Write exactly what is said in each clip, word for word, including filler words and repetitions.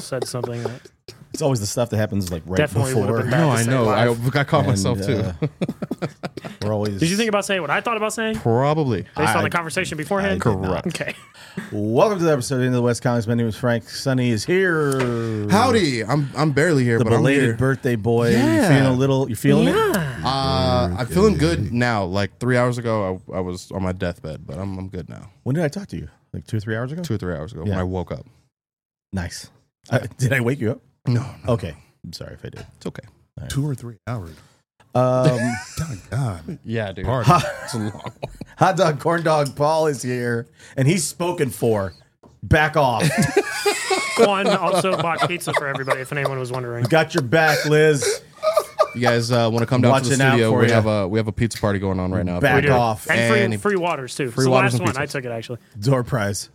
said something that It's always the stuff that happens like right definitely would before. have been bad No, to I say know. I, live. I caught And, myself too. uh, we're always. Did you think about saying what I thought about saying Probably. based on I- the conversation beforehand? I did not. Okay. Welcome to the episode of Into the West Comics. My name is Frank. Sonny is here. Howdy. I'm I'm barely here, The but I'm belated here. birthday boy. Yeah. You feeling a little? You feeling it? Yeah. Uh, I'm feeling good now. Like three hours ago, I, I was on my deathbed, but I'm I'm good now. When did I talk to you? Like two or three hours ago? Two or three hours ago Yeah. when I woke up. Nice. Uh, did I wake you up? No, no, Okay. I'm sorry if I did. it's okay. Two or three hours. Um, God, God. Yeah, dude. Party. It's a long one. Hot dog corn dog Paul is here, and he's spoken for. Back off. Quan also bought pizza for everybody, if anyone was wondering. Got your back, Liz. You guys uh, want to come down to the Watching out studio? for We ya. have a we have a pizza party going on right now. Back We do. off. And free, And- free waters, too. Free It's the waters last and one. pizza. I took it, actually. Door prize.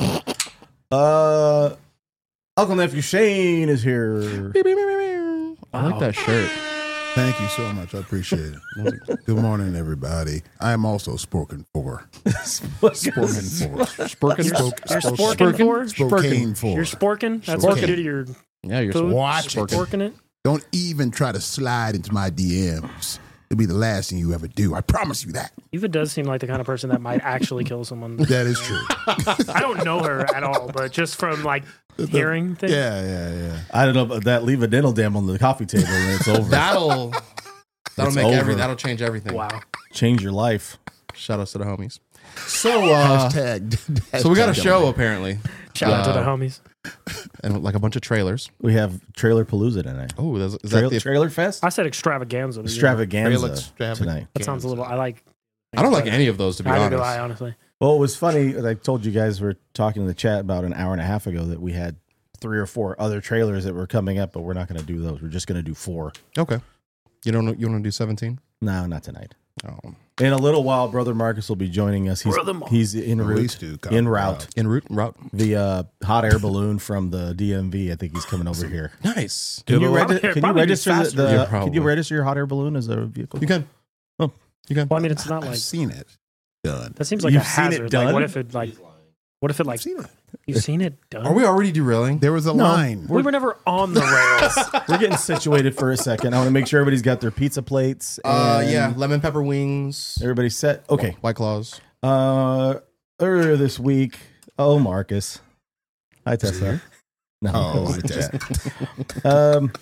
Uh, Uncle Nephew Shane is here. I like that shirt. Thank you so much. I appreciate it. Good morning, everybody. I am also spoken for. Spoken for. Sporkin. You're, Spoke- you're spoke- sporking for? Spokane for. You're sporking? That's what you do to your Yeah, you're food? Watch it. Sporking it? Don't even try to slide into my D Ms. It'll be the last thing you ever do. I promise you that. Eva does seem like the kind of person that might actually kill someone. That is true. I don't know her at all, but just from like hearing things. Yeah, yeah, yeah. I don't know about that. Leave a dental dam on the coffee table and it's over. That'll that'll It's make every over. that'll change everything. Wow. Change your life. Shout outs to the homies. So, uh, Hashtag. So we got a hashtag show don't- apparently, Shout out to the Uh, homies. and like a bunch of trailers. we have Trailer Palooza tonight. Oh, is that Trail, the? Trailer Fest? I said extravaganza. Extravaganza Trailer extravaganza. tonight. That sounds a little. I like. I don't like any of those to be Neither honest. do I, honestly. Well, it was funny. I told you guys we were talking in the chat about an hour and a half ago that we had three or four other trailers that were coming up, but we're not going to do those. We're just going to do four. Okay, you don't you want to do seventeen? No, not tonight. Oh, In a little while, Brother Marcus will be joining us. He's, Brother Mar- he's en Please route, do. God, en God. route. en route route. The uh, hot air balloon from the D M V. I think he's coming over here. Nice. Can you, Probably- regi- can you probably be register the, faster. the Yeah, Can you probably. register your hot air balloon as a vehicle? You can. Oh. You can. Well, I mean, it's not I've like seen it done. that. Seems like You've a seen it hazard. done? Like, what if it like? What if it like? I've seen it. You've seen it done? Are we already derailing? There was a line. We were never on the rails. We're getting situated for a second. I want to make sure everybody's got their pizza plates. Uh, and yeah, lemon pepper wings, Everybody's set. Okay. White Claws. Uh, earlier this week, oh, Marcus. Hi, Tessa. No, Oh, that was hi, the chat. Um,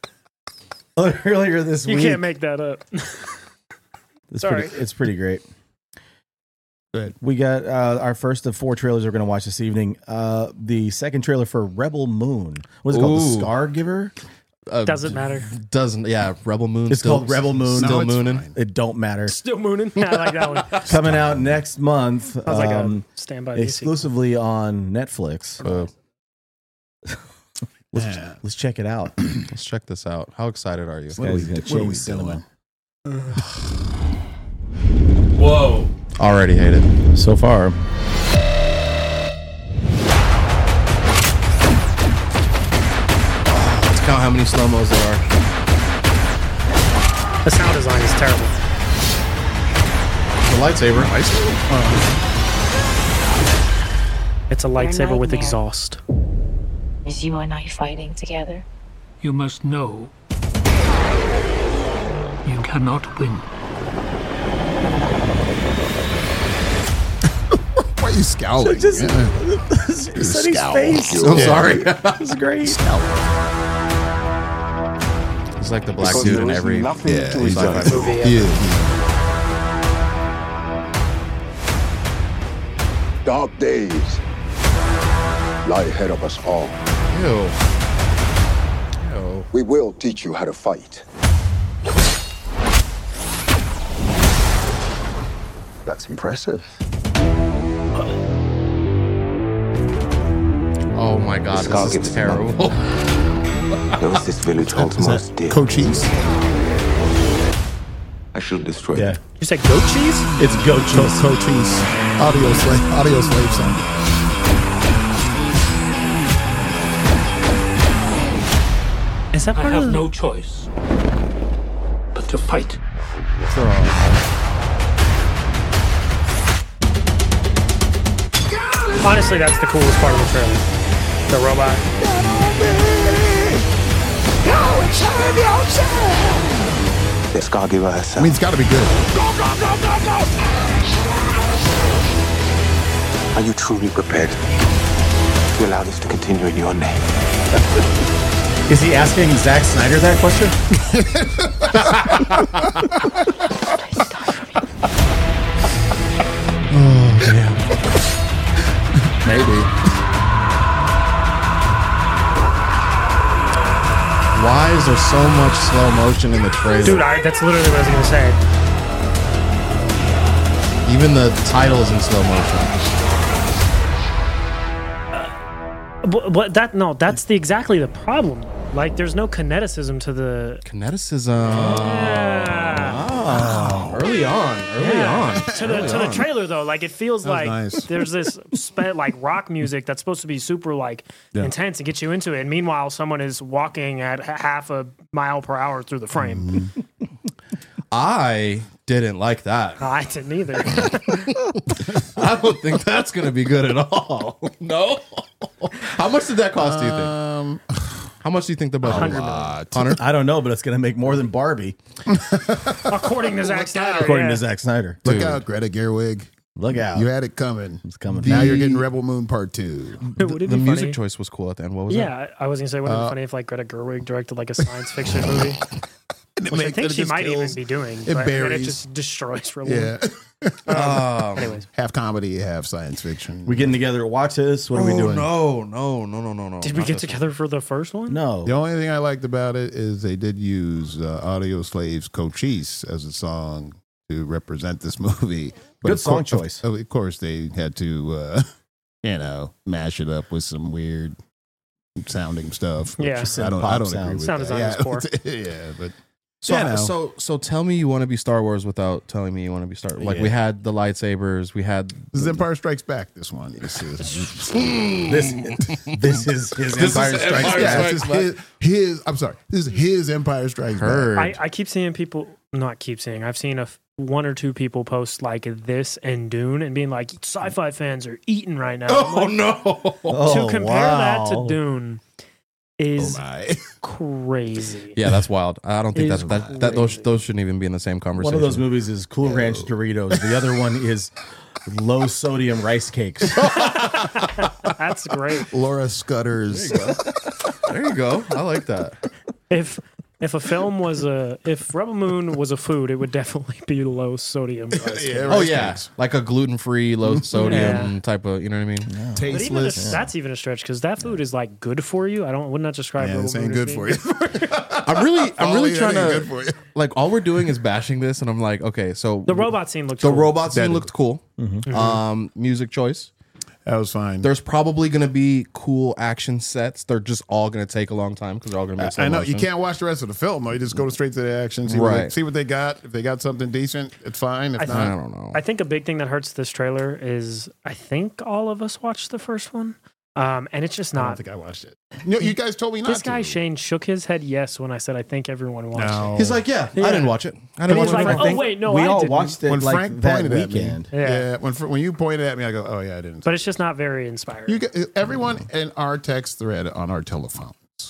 earlier this You week, can't make that up. it's sorry. pretty, it's pretty great. Good. We got uh, our first of four trailers we're going to watch this evening. Uh, the second trailer for Rebel Moon. What is it called? The Ooh. Scar Giver? Uh, Doesn't matter. Doesn't yeah. Rebel Moon. It's still, called Rebel Moon. No, Still it's mooning. fine. It don't matter. Still mooning. I like that one. Coming out next month. Sounds like um, a standby. exclusively on Netflix. Uh, Let's, Yeah. let's check it out. let's check this out. How excited are you? This What are guy's we- gonna what are we change cinema. Whoa. Already hate it. So far. Let's count how many slow mos there are. The sound design is terrible. The lightsaber. It's a lightsaber with nightmare. exhaust. Is you and I fighting together? You must know you cannot win. Why are you scowling? Just- Yeah. Sonny's scowl. face. I'm Yeah. sorry. It's great. He's like the black dude in every Yeah, he's sci-fi like- movie. yeah. Dark days lie ahead of us all. Ew. Ew. We will teach you how to fight. That's impressive. Oh my god, Scar this gives is terrible. Those this village holds Is most that dear. Cochise? I shall destroy Yeah. it. You say goat cheese? It's goat cheese. Cochise. Audio slave. Audio slave sound. Is that I part have of no choice but to fight. Honestly, that's the coolest part of the trailer. The robot. Let's go give her I herself. mean, it's got to be good. Are you truly prepared to allow this to continue in your name? Is he asking Zack Snyder that question? Maybe. Why is there so much slow motion in the trailer? Dude, I, that's literally what I was gonna say. Even the title's in slow motion. But, but that no, that's the exactly the problem. Like, there's no kineticism to the. Kineticism. Yeah. Oh, early on. Early Yeah. on. To the Early to the on. trailer though, like it feels That was like nice. there's this spe- like rock music that's supposed to be super like Yeah. intense and get you into it. And meanwhile, someone is walking at h- half a mile per hour through the frame. I didn't like that. I didn't either. I don't think that's going to be good at all. No. How much did that cost, do you think? Um, How much do you think the budget was? lot. Hunter? I don't know, but it's going to make more than Barbie, According to Zack Snyder. according yeah. to Zack Snyder. Look Dude. out, Greta Gerwig. Look out. You had it coming. It's coming. Now The- you're getting Rebel Moon Part Two. Would it The be music funny? choice was cool at the end. What was it? Yeah, I was gonna say, wouldn't it be Uh, funny if like Greta Gerwig directed like a science fiction movie, which I think she might even be doing. It but then it buries. just destroys for a Yeah, Um, Anyways, half comedy, half science fiction. We getting together to watch this? What are we oh, doing? no, no, no, no, no, no. did we not get this together for the first one? No. The only thing I liked about it is they did use uh, Audio Slave's Cochise as a song to represent this movie. Good of song cour- choice. Of, of course, they had to, uh, you know, mash it up with some weird sounding stuff. which Yeah. I don't. I don't agree with Sound that. design's yeah. core. yeah, but So, you know. so, so tell me you want to be Star Wars without telling me you want to be Star. Like we Yeah. had the lightsabers, we had. This is Empire Strikes Back. This one. This is. This this is his This Empire is Strikes Empire Back. yeah, this Strikes is his, his. I'm sorry. This is his Empire Strikes Heard. Back. I, I keep seeing people, not keep seeing, I've seen a f- one or two people post like this and Dune and being like, sci-fi fans are eating right now. I'm Oh like, no! Oh, to compare that to wow. Dune Oh is my! crazy. Yeah, that's wild. I don't think It that is that, that those crazy. those shouldn't even be in the same conversation. One of those movies is Cool Ranch Doritos. The other one is low sodium rice cakes. That's great. Laura Scudder's. There you go. I like that. If if a film was a, if Rebel Moon was a food, it would definitely be low sodium. rice. Yeah, Oh rice yeah, cakes. like a gluten-free, low sodium Yeah. type of. You know what I mean? But even if Tasteless. that's even a stretch because that food is like good for you. I don't would not describe Yeah, Rebel this Moon ain't as good being for you. I'm really, I'm really Ollie, trying that ain't to. good for you. Like all we're doing is bashing this, and I'm like, okay, so The robot scene looks the cool. robot scene That- looked cool. Um, music choice. That was fine. There's probably going to be cool action sets. They're just all going to take a long time because they're all going to be. in slow I know you motion. can't watch the rest of the film though. You just go straight to the action, see, what, they, Right. see what they got. If they got something decent, it's fine. If I not, I don't know. I think a big thing that hurts this trailer is I think all of us watched the first one, um, and it's just I don't not. think I watched it. You, you guys told me not This guy to. Shane shook his head yes when I said I think everyone watched No. He's like, yeah, Yeah. I didn't watch it. I And didn't he's watch like, it. oh wait, no, we I all didn't. watched it when like Frank that pointed at weekend. me. Yeah. Yeah. When Fr- when you pointed at me, I go, oh yeah, I didn't. But it's just not very inspiring. you get, everyone in our text thread on our telephone.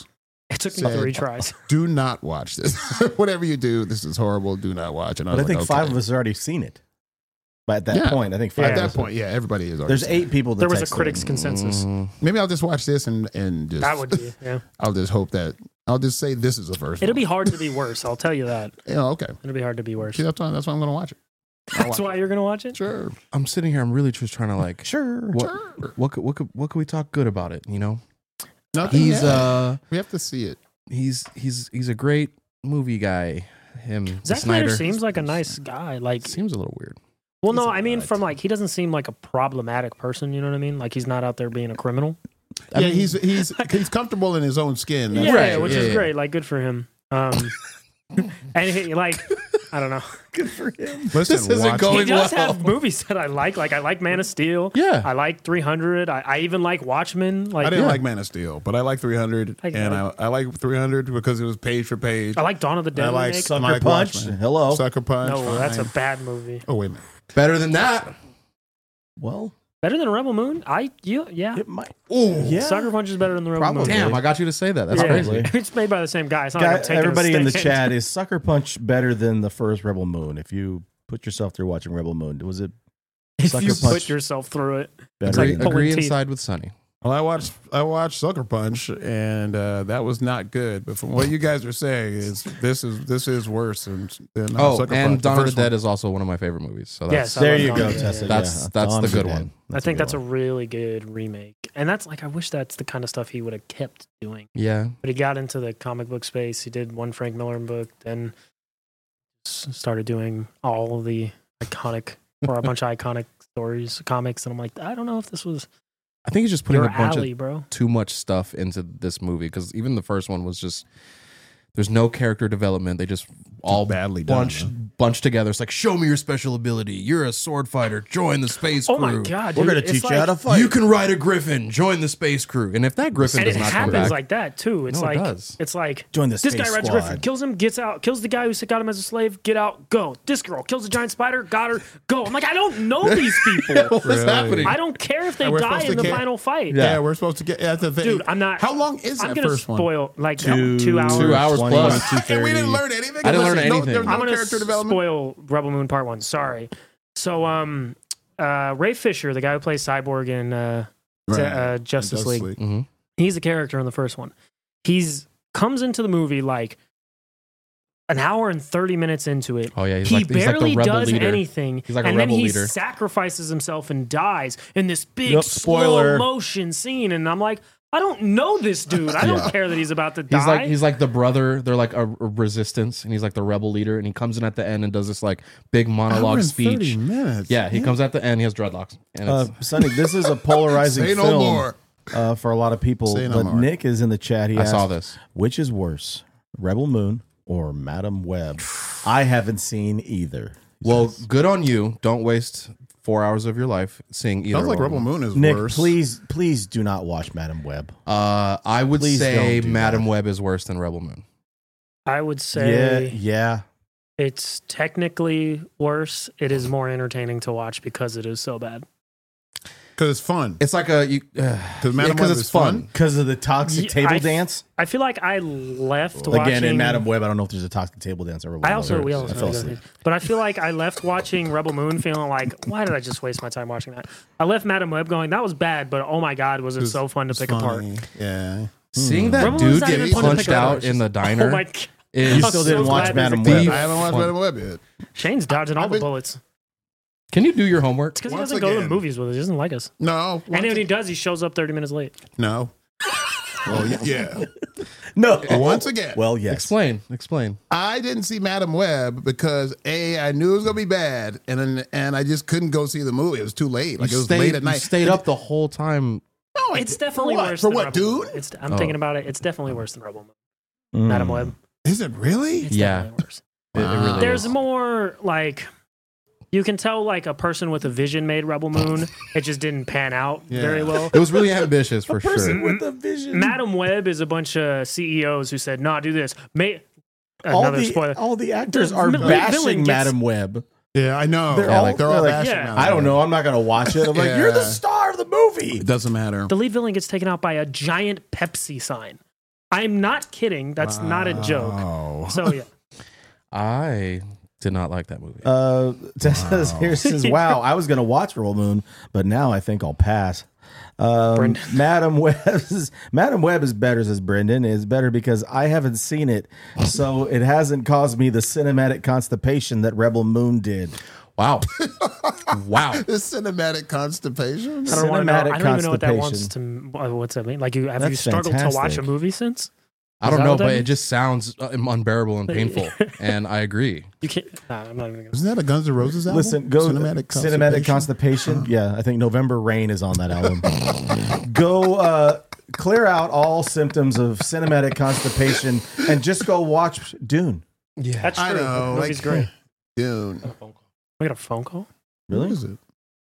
it took me said- three tries. Do not watch this. Whatever you do, this is horrible. Do not watch it. But I think five of us already seen it. But at that Yeah. point, I think five At of that us- point, yeah, everybody is. already There's seen eight it. people that There was a texted critics' it. consensus. Mm, Maybe I'll just watch this and and just That would be, yeah. I'll just hope that I'll just say this is the first. It'll one. be hard to be worse. I'll tell you that. Yeah, okay. It'll be hard to be worse. See, that's why that's why I'm going to watch it. I'll That's watch why you're gonna watch it. it. Sure. I'm sitting here. I'm really just trying to like. Sure. What, Sure. what could what could what could we talk good about it? You know, Nothing he's yet. uh we have to see it. he's he's he's a great movie guy. Him Zack Snyder Snyder seems like a nice guy. Like, seems a little weird. well, no, he's a I mean, nut. from like, he doesn't seem like a problematic person. You know what I mean? Like, he's not out there being a criminal. I yeah, mean- he's he's he's comfortable in his own skin. That's Yeah, Right, which yeah, is yeah. great. Like, good for him. Um, and he, like, I don't know. Listen, This isn't watch going- He it. does well. have movies that I like. Like, I like Man of Steel. Yeah. I like three hundred. I, I even like Watchmen. Like, I didn't yeah. like Man of Steel, but I like three hundred, I- and I, I like three hundred because it was page for page. I like Dawn of the Dead. I like remake. Sucker Sucker Punch. Watchmen. Hello. Sucker Punch. No, that's a fine. bad movie. Oh wait a minute. Better than that. Well, Better than Rebel Moon? I you, yeah. It might. Oh, Yeah. Sucker Punch is better than the Rebel Probably. Moon. damn! I got you to say that. That's Yeah. crazy. It's made by the same guy. It's not Guy, like I'm taking a everybody in the stand. chat, is Sucker Punch better than the first Rebel Moon? If you put yourself through watching Rebel Moon, was it If Sucker you Punch put yourself through it. better? like Agree, than, pulling agree teeth. inside with Sonny. Well, I watched I watched Sucker Punch, and uh, that was not good. But from what you guys are saying, is this is this is worse than, than uh, Oh, Sucker and Punch. Dawn of the first one. Dead is also one of my favorite movies. So Yes, that's I there love you Dawn go, of the Dead, Tessa. yeah. That's- yeah. that's Dawn the of good Dead. one. I think good that's a one. really good remake. And that's like, I wish that's the kind of stuff he would have kept doing. yeah. But he got into the comic book space. He did one Frank Miller book, then s- started doing all of the iconic, or a bunch of iconic stories, comics. And I'm like, I don't know if this was I think he's just putting your a bunch alley, of bro. too much stuff into this movie because even the first one was just there's no character development. They just all badly done, bunch huh? bunch together. It's like, show me your special ability. You're a sword fighter. Join the space Oh crew. my God. We're dude. gonna It's teach like, you how to fight. You can ride a griffin. Join the space crew. And if that griffin And does it not come happens back, like that too. It's No, it like, does. it's like, Join the this space guy rides a squad. Griffin, kills him, gets out, kills the guy who got him as a slave, get out, go. This girl kills a giant spider, got her, go. I'm like, I don't know these people. what's Really? happening? I don't care if they And we're die supposed in to the care- final fight. Yeah, we're supposed to get. That's the thing, Dude, I'm not. How long is I'm that gonna first one? spoil like Two, two hours. Two hours twenty, plus. two And we didn't thirty. learn anything. I didn't learn Listen, no- anything. There's no I'm gonna character development. spoil Rebel Moon Part One. Sorry. So, um, uh, Ray Fisher, the guy who plays Cyborg in uh, Right. uh, Justice Justice League, League. hmm he's a character in the first one. He's comes into the movie like an hour and thirty minutes into it. Oh yeah, he's he like, he's like barely the rebel does leader. anything, He's like a and then rebel he leader. sacrifices himself and dies in this big Yep, slow spoiler. motion scene. And I'm like, I don't know this dude. I don't Yeah. care that he's about to die. He's like he's like the brother. They're like a, a resistance, and he's like the rebel leader. And he comes in at the end and does this like big Hour monologue and speech. thirty minutes. Yeah, he comes at the end. He has dreadlocks. And Uh, it's, Sonny, this is a polarizing Say no film more. uh, for a lot of people. Say no but more. Nick is in the chat. He I asked, saw this. which is worse, Rebel Moon or Madam Web? I haven't seen either. Well, good on you. Don't waste four hours of your life seeing either. Sounds like one. Rebel Moon is Nick, worse. please, please do not watch Madam Web. Uh, I would Please say don't do Madam that. Web is worse than Rebel Moon. I would Yeah, say yeah. it's technically worse. It is more entertaining to watch because it is so bad. because it's fun. It's like a you uh, Because Madam Web it's is fun. fun. Because of the toxic Ye- table I- dance. I feel like I left Again, watching in Madam Web, I don't know if there's a toxic table dance or I also we I also fell asleep. but I feel like I left watching Rebel Moon feeling like, why did I just waste my time watching that? I left Madam Web going, that was bad, but oh my god, was it so fun to It's pick apart? funny. Yeah. Seeing that Rebel dude Moon's not get even fun to punched pick apart. out in the diner Oh my god. is You I'm still so didn't watch glad there's a Madam deep- Web. I haven't watched Fun. Madam Web yet. Shane's dodging all I've the been- bullets. Can you do your homework? It's because he Once doesn't go to the again. movies with us. He doesn't like us. No. And when he does, he shows up thirty minutes late. No. Well, y- yeah. No. Once again. Well, yes. Explain. Explain. I didn't see Madam Web because A, I knew it was gonna be bad, and then and I just couldn't go see the movie. It was too late. Like you it was stayed, late at you night. stayed up the whole time. No, I It's did- definitely for what? worse For than what, Rebel dude? Moon. It's, I'm Oh. thinking about it. It's definitely worse than Rebel Moon. Mm. Madam Web. Is it really? It's Yeah. definitely worse. It, it really Wow. There's is. more like you can tell like a person with a vision made Rebel Moon. It just didn't pan out Yeah. very well. It was really ambitious for Person sure. with a vision. Madam Web is a bunch of C E Os who said, "Nah, do this." May all another the spoiler. all the actors The are villain bashing gets- Madam Web. Yeah, I know. They're They're all- all, they're all they're like, bashing yeah. Madam I don't Web. know. I'm not gonna watch it. I'm like, Yeah. you're the star of the movie. It doesn't matter. The lead villain gets taken out by a giant Pepsi sign. I'm not kidding. That's not a joke. Oh. So yeah, I did not like that movie. Uh, Tess says, here says, wow, I was gonna watch Rebel Moon, but now I think I'll pass. Um, Brendan. Madam Web is Madam Web is better, says Brendan. Is better because I haven't seen it, so it hasn't caused me the cinematic constipation that Rebel Moon did. Wow. wow. The cinematic constipation. I don't want to know. Cinematic I don't even know what that constipation. wants to. uh, What's that mean? Like you have That's you struggled to watch a fantastic. movie since? I Is don't that know, what that but it means? just sounds uh, unbearable and painful. And I agree. You can't. Nah, I'm not even gonna. Isn't that a Guns N' Roses album? Listen, go cinematic cinematic constipation. constipation. Yeah, I think November Rain is on that album. Go uh, clear out all symptoms of cinematic constipation and just go watch Dune. Yeah. That's true. I know. The movie's like, great. Dude, We got a phone call. Really? What is it?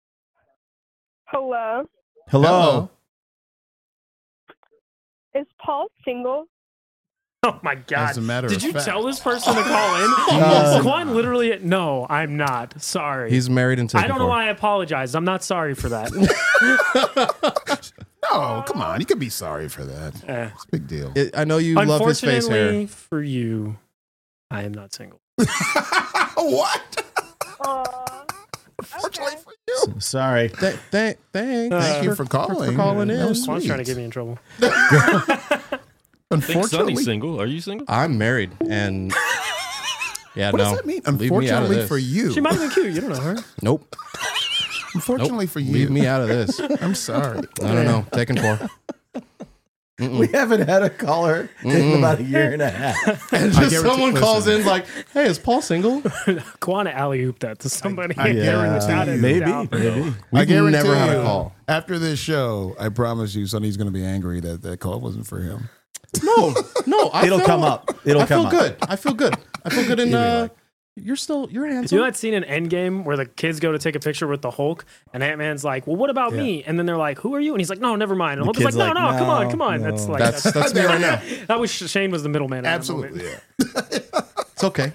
Hello. Hello. Hello. Is Paul single? Oh my god! As a matter Did of you fact. tell this person to call in? Uh, Quan literally. No, I'm not. Sorry. He's married and taken I don't know for. why I apologized. I'm not sorry for that. No, come on. You can be sorry for that. Eh. It's a big deal. It- I know you love his face Unfortunately hair. for you, I am not single. What? Unfortunately for you. Sorry. Th- th- thanks. Uh, Thank you for calling. for calling That in. was Quan's sweet. trying to get me in trouble. I think Sonny's Unfortunately, single. Are you single? I'm married, and yeah, what no. does that mean? Leave me out of Unfortunately this. for you. She might have been cute. You don't know her. Nope. Unfortunately Nope. for you. Leave me out of this. I'm sorry. I don't know. Taken for. Mm-mm. We haven't had a caller in Mm-mm. about a year and a half. And I just guarantee- someone calls listen. in like, "Hey, is Paul single?" Quan alley ooped that to somebody. I guarantee Without you. a maybe, doubt. maybe. I We've guarantee never had a you, call. After this show, I promise you, Sonny's going to be angry that that call wasn't for him. No, no. I It'll feel, come up. It'll I come feel up. good. I feel good. I feel good in. You'll be Uh, like- you're still you're You handsome. know that scene in Endgame where the kids go to take a picture with the Hulk and Ant Man's like, "Well, what about me?" And then they're like, "Who are you?" And he's like, "No, never mind." And The Hulk's like, kid's "No, like, no, come on, "No, come on." no." That's like That's that's me right now. that was Shane was the middleman. in that Absolutely. moment. Yeah. It's okay.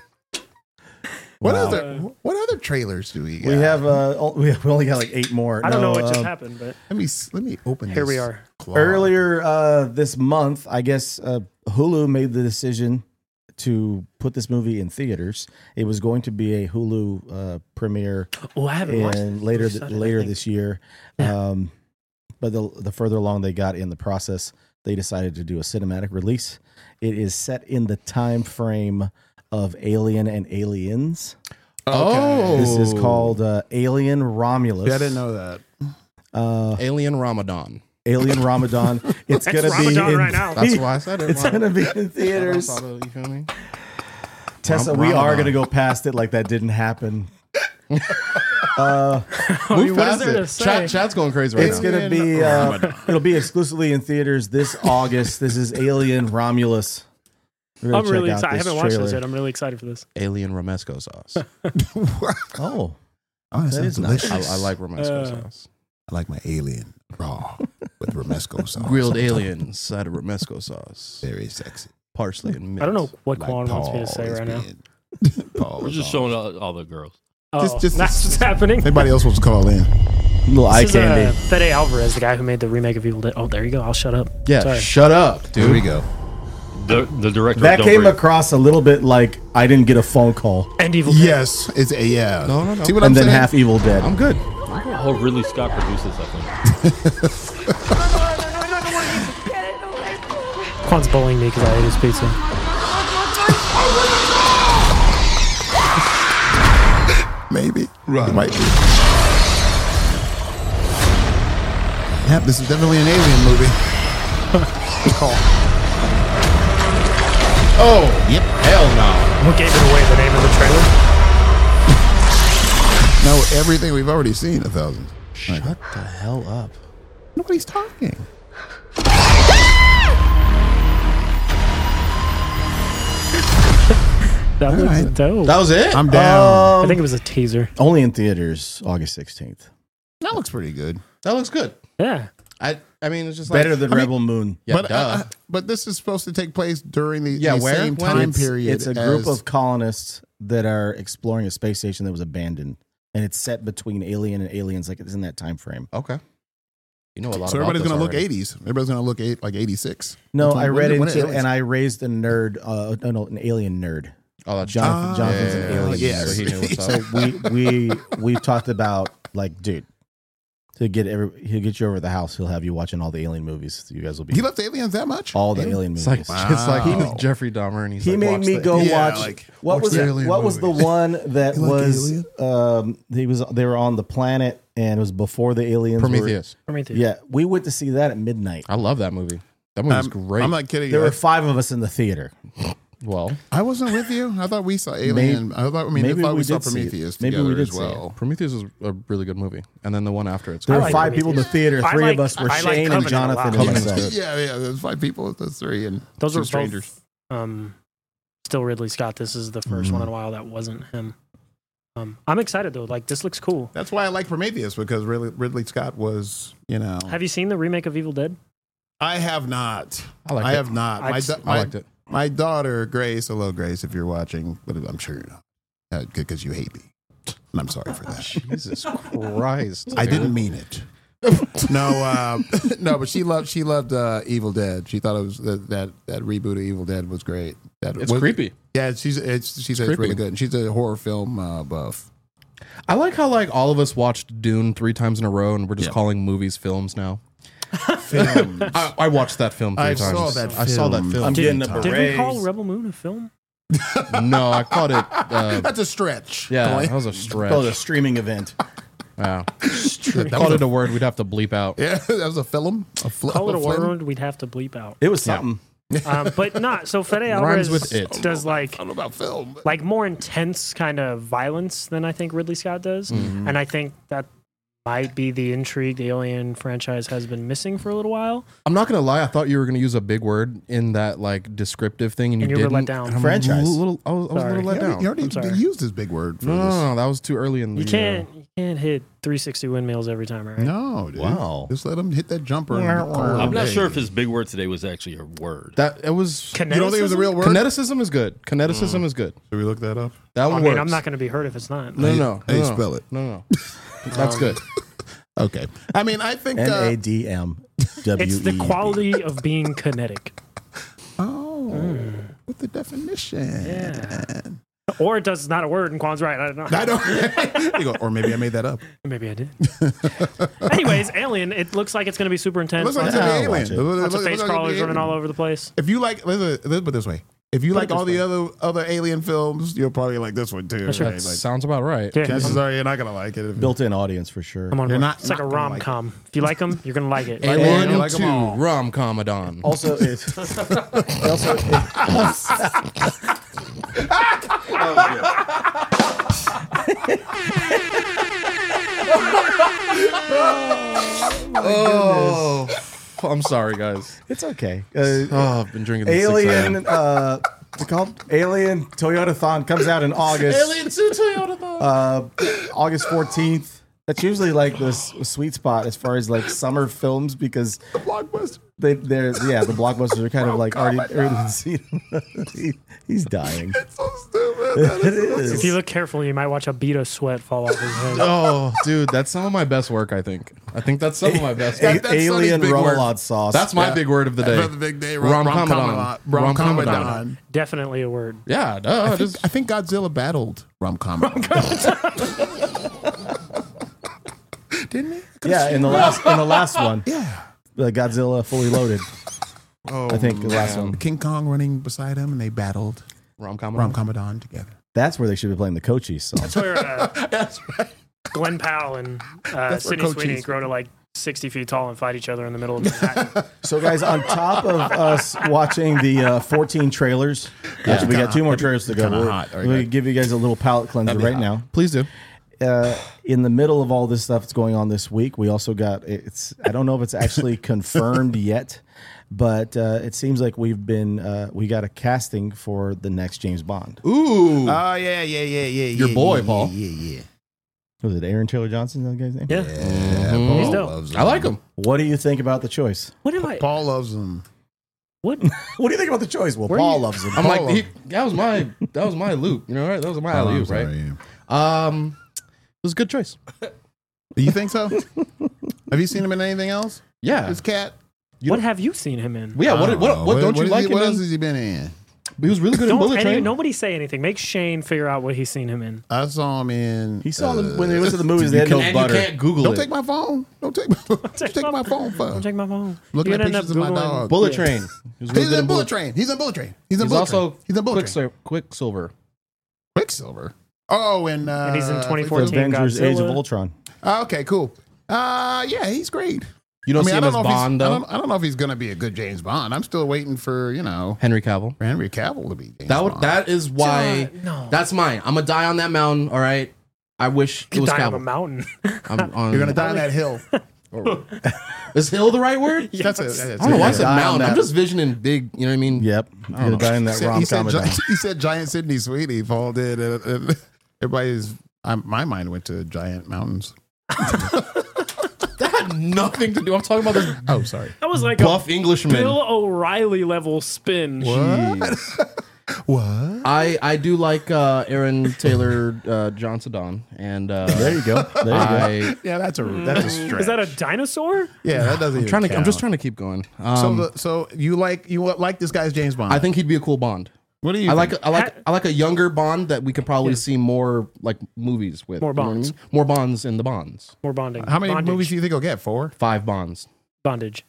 What Wow. other What other trailers do we got? We have uh, o- we have- we only got like eight more. I don't No, know what just um, happened, but Let me s- let me open. Here this we are. claw. Earlier uh, this month, I guess uh, Hulu made the decision to put this movie in theaters. It was going to be a Hulu uh, premiere oh, I haven't watched. and it. later You th- said it, I later think. this year. Yeah. Um, but the the further along they got in the process, they decided to do a cinematic release. It is set in the time frame of Alien and Aliens. Oh, This is called uh, Alien Romulus. Yeah, I didn't know that. Uh, Alien Ramadan. Alien Ramadan. It's That's gonna be Ramadan in, right now. That's why I said it. It's Wow. gonna be in theaters. You feel me? Tessa, Ram- we are Ramadan. gonna go past it like that didn't happen. Uh, I mean, Move what is past there to it. say? Chad, Chad's going crazy right it's now. gonna be uh, it'll be exclusively in theaters this August. This is Alien Romulus. We're gonna I'm really check out excited. I this haven't watched this trailer. yet. I'm really excited for this. Alien Romesco sauce. Oh, Oh, that, That sounds is nice. delicious. I, I like Romesco Uh, sauce. I like my alien raw with Romesco sauce. Grilled alien side of Romesco sauce. Very sexy. Parsley and mint. I don't know what Like Quan wants me to Paul say is right now. being- Paul We're is just on. showing all, all the girls. Oh, Just- just- that's what's happening. If anybody else wants to call in, little eye This is uh, candy. Fede Alvarez, the guy who made the remake of Evil Dead. Oh, there you go. I'll shut up. Yeah, Sorry. shut up, here we dude. go. The the director. That of came Don't Breathe. across a little bit like I didn't get a phone call, And Evil Dead. Yes, it's a yeah. No, no, no. See what and I'm then saying? half Evil Dead. I'm good. Oh, Ridley Scott produces that thing. Quan's bullying me because I ate his pizza. Maybe. Right. Might be. Yep, this is definitely an alien movie. Good call. Oh, yep. Hell no. What gave it away? The name of the trailer? No, everything we've already seen a thousand. Shut the hell up. Nobody's talking. That looks right. dope. That was it? I'm down. I Um, think it was a teaser. only in theaters August sixteenth. that looks pretty good. That looks good. Yeah. I I mean, it's just like Better than I mean- Rebel Moon. Yeah, but duh. uh, but this is supposed to take place during the, Yeah, the where? same When? time It's, period. it's a group as- of colonists that are exploring a space station that was abandoned, and it's set between Alien and Aliens, like it's in that time frame. okay. You know a lot So about everybody's this gonna look already. eighties. Everybody's gonna look eight like eighty-six. No, Which one- I when read did- when into did it, and I raised a nerd, uh, no, no, an alien nerd. Oh, that's Jonathan, Ah, Jonathan's yeah, an yeah, alien. yeah. nerd. So he knew what's So up. we we we talked about like, dude, to get every he'll get you over the house. He'll have you watching all the alien movies. You guys will be He left aliens that much? all the Alien? alien It's movies. like it's like Wow. Jeffrey Dahmer, and he's He like, made watch me the- go Yeah, watch. like, what watch was the it? alien What was the movies. one that You like was? Alien? Um, he was. They were on the planet, and it was before the aliens. were- Prometheus. Prometheus. yeah, we went to see that at midnight. I love that movie. That movie's I'm, great. I'm not kidding There you. were five of us in the theater. well, I wasn't with you. I thought we saw Alien. I thought. I mean, maybe I thought we, we saw did see it. Prometheus Maybe together we did as see it. well. Prometheus is a really good movie, and then the one after it's There I were like five people in the theater. I Three like- of us were I like Shane and Covenant a Jonathan lot. and Covenant's myself. good. Yeah, yeah. There's five people. There's three and Those two were strangers. both um, still Ridley Scott. This is the 1st Mhm. one in a while that wasn't him. Um, I'm excited though. Like this looks cool. That's why I like Prometheus because Ridley, Ridley Scott was, you know, Have you seen the remake of Evil Dead? I have not. I liked I it. have not. My, I'd- da- I my, liked it. my daughter, Grace, hello, Grace, if you're watching, but I'm sure you're not, because you hate me. And I'm sorry for that. Jesus Christ. I didn't mean it. no, uh, no, but she loved she loved uh, Evil Dead. She thought it was that that, that reboot of Evil Dead was great. That It's was, creepy. Yeah, she's it's she said it's creepy. really good. And she's a horror film uh, buff. I like how like all of us watched Dune three times in a row, and we're just Yeah. calling movies films now. Films. I, I watched that film three I times. saw that I saw that film. film. I'm Did, getting a did we call berets. Rebel Moon a film? no, I called it. Uh, That's a stretch. yeah, Going- that was a stretch. Oh, the streaming event. Yeah, that called was it a word we'd have to bleep out. Yeah, that was a film. A fl- Call it a film? word we'd have to bleep out. It was something. Um, but not so. Fede Rhymes Alvarez with it. does like I don't know about film. But like more intense kind of violence than I think Ridley Scott does, Mm-hmm. and I think that might be the intrigue the Alien franchise has been missing for a little while. I'm not gonna lie. I thought you were gonna use a big word in that like descriptive thing, and you, And you were didn't. let down. And I'm Franchise. A little, I was, I was a Sorry. little let you already, down. you already I'm sorry. used this big word for No, no, this. no, that was too early in the. You can't you can't hit three sixty windmills every time, right? No, dude. Wow. Just let him hit that jumper. and call it I'm a not day. sure if his big word today was actually a word. Uh, that it was. You don't think it was a real word? Kineticism is good. Kineticism is good. Should we look that up? That I one mean, works. I'm not going to be hurt if it's not. No, no, no. How you no, spell it? No, no. That's good. Okay. I mean, I think. N Uh, A D M W E. It's the quality of being kinetic, oh, with the definition. Yeah. or it does not a word. And Quan's right. I don't know. I don't. You go, or maybe I made that up. Maybe I did. Anyways, Alien. It looks like it's going to be super It intense. looks like Lots it's of, Yeah, an I'll alien. watch it. It looks lots of like- face looks like crawlers an running alien. all over the place. If you like, let's, let's put it this way. If you like it all this the other other alien films, you'll probably like this one too. That's right. Right? That Like, sounds about right. Yeah, chances are you're not gonna like it. Built-in audience for sure. Come on, You're board. not- it's like a not gonna rom like com. If you like them, you're going to like it. Alien you like 'em two, all. Rom Commodon. Also, it's also Oh, I'm sorry, guys. it's okay. Uh, Oh, I've been drinking this six a.m. Alien, uh, what's it called? Alien Toyota Thon comes out in August. Alien two Toyota. Uh, August fourteenth. That's usually like the s- sweet spot as far as like summer films because Blockbuster. they they're yeah the blockbusters are kind of like already already seen. he, he's dying. It's so stupid. That It is so- If you look carefully, you might watch a bead of sweat fall off his head. Oh, dude, that's some of my best work. I think. I think that's some of my best. A- work. that's Sonny's Alien big word. Romalot sauce. That's my Yeah. big word of the day. That's the big day. Rom Rom Commodon. Rom Rom Commodon. Commodon. Definitely a word. Yeah, duh, I think, just I think Godzilla battled Rom Commodon. Didn't he? yeah. In the last in the last one, Yeah. the Godzilla Fully Loaded. Oh, I think the last man. one. King Kong running beside him, and they battled Rom Rom Commodon. Commodon together. That's where they should be playing the Cochise song. That's where uh, That's right. Glenn Powell and uh, That's where Sidney Coach Sweeney is. grow to like sixty feet tall and fight each other in the middle of Manhattan. So, guys, on top of us watching the uh, fourteen trailers, actually, we got two more trailers to go. Kinda We're- hot. All right, We're going to good. give you guys a little palate cleanser That'd be right hot. now. Please do. Uh, in the middle of all this stuff that's going on this week, we also got it's. I don't know if it's actually confirmed yet, but uh, it seems like we've been uh, we got a casting for the next James Bond. Ooh, Oh yeah, yeah, yeah, yeah. Your yeah, boy, yeah, Paul. Yeah, yeah. Was it Aaron Taylor Johnson? Is that guy's name? Yeah. yeah. Mhm. He's Paul dope. loves I like him. What do you think about the choice? What am I? Paul loves him. What? What do you think about the choice? Well, Where Paul you- loves him. I'm Paul like, love he, him. that was my that was my loop. You know, right? That was my alley I'm oop, right? sorry, yeah. Um, it was a good choice. You think so? Have you seen him in anything else? Yeah, His cat. You What don't- have you seen him in? yeah. What, what, what, don't you is like he, him What in? else has he been in? He was really good in Don't Bullet any, Train. nobody say anything. Make Shane figure out what he's seen him in. I saw him in. He saw uh, them when they went to the movies. They had no and butter. you can't Google Don't it. take my phone. Don't take my. Don't take my phone. For. Don't check my phone. Looking You're at gonna pictures of end up my Googling- dog. Bullet Yeah. Train. He was really He's good in Bullet Train. He's in Bullet Train. He's in He's Bullet also Train. He's in Bullet Train. Quicksilver. Quicksilver. Quicksilver. Oh, and uh, And he's in twenty For fourteen Avengers: Age of Godzilla. Ultron. Oh, okay, cool. Uh, yeah, he's great. You don't I mean, see I him don't as know if he's- Bond I though. don't, I don't know if he's going to be a good James Bond. I'm still waiting for you know Henry Cavill. for Henry Cavill to be James That would, Bond. that is why. Uh, no. That's mine. I'm gonna die on that mountain. All right. I wish it You was die on a Cavill. mountain. I'm on, You're gonna die on that hill. Is hill the right word? That's it. I don't know why I said Die on mountain. I'm that- just visioning big. You know what I mean? Yep. You're gonna die in that He said, rom he, said, com. gi- he said giant Sydney Sweeney. Paul did. And, and everybody's. I'm, my mind went to giant mountains. That had nothing to do. I'm talking about this Oh, sorry. That was like buff a Englishman. Bill O'Reilly level spin. What? What? I I do like uh, Aaron Taylor uh, Johnson, and uh, There you go. There you go. I, Yeah, that's a that's a stretch. Is that a dinosaur? yeah, that doesn't. I'm trying to. I'm just trying to keep going. Um, So, the, so you like you like this guy's James Bond? I think he'd be a cool Bond. What do you? I think? like I like I like a younger Bond that we could probably see more like movies with. More You know what I Bonds. mean? More Bonds in the Bonds. More bonding. How many Bondage. movies do you think he'll get? Four. Five Bonds. Bondage.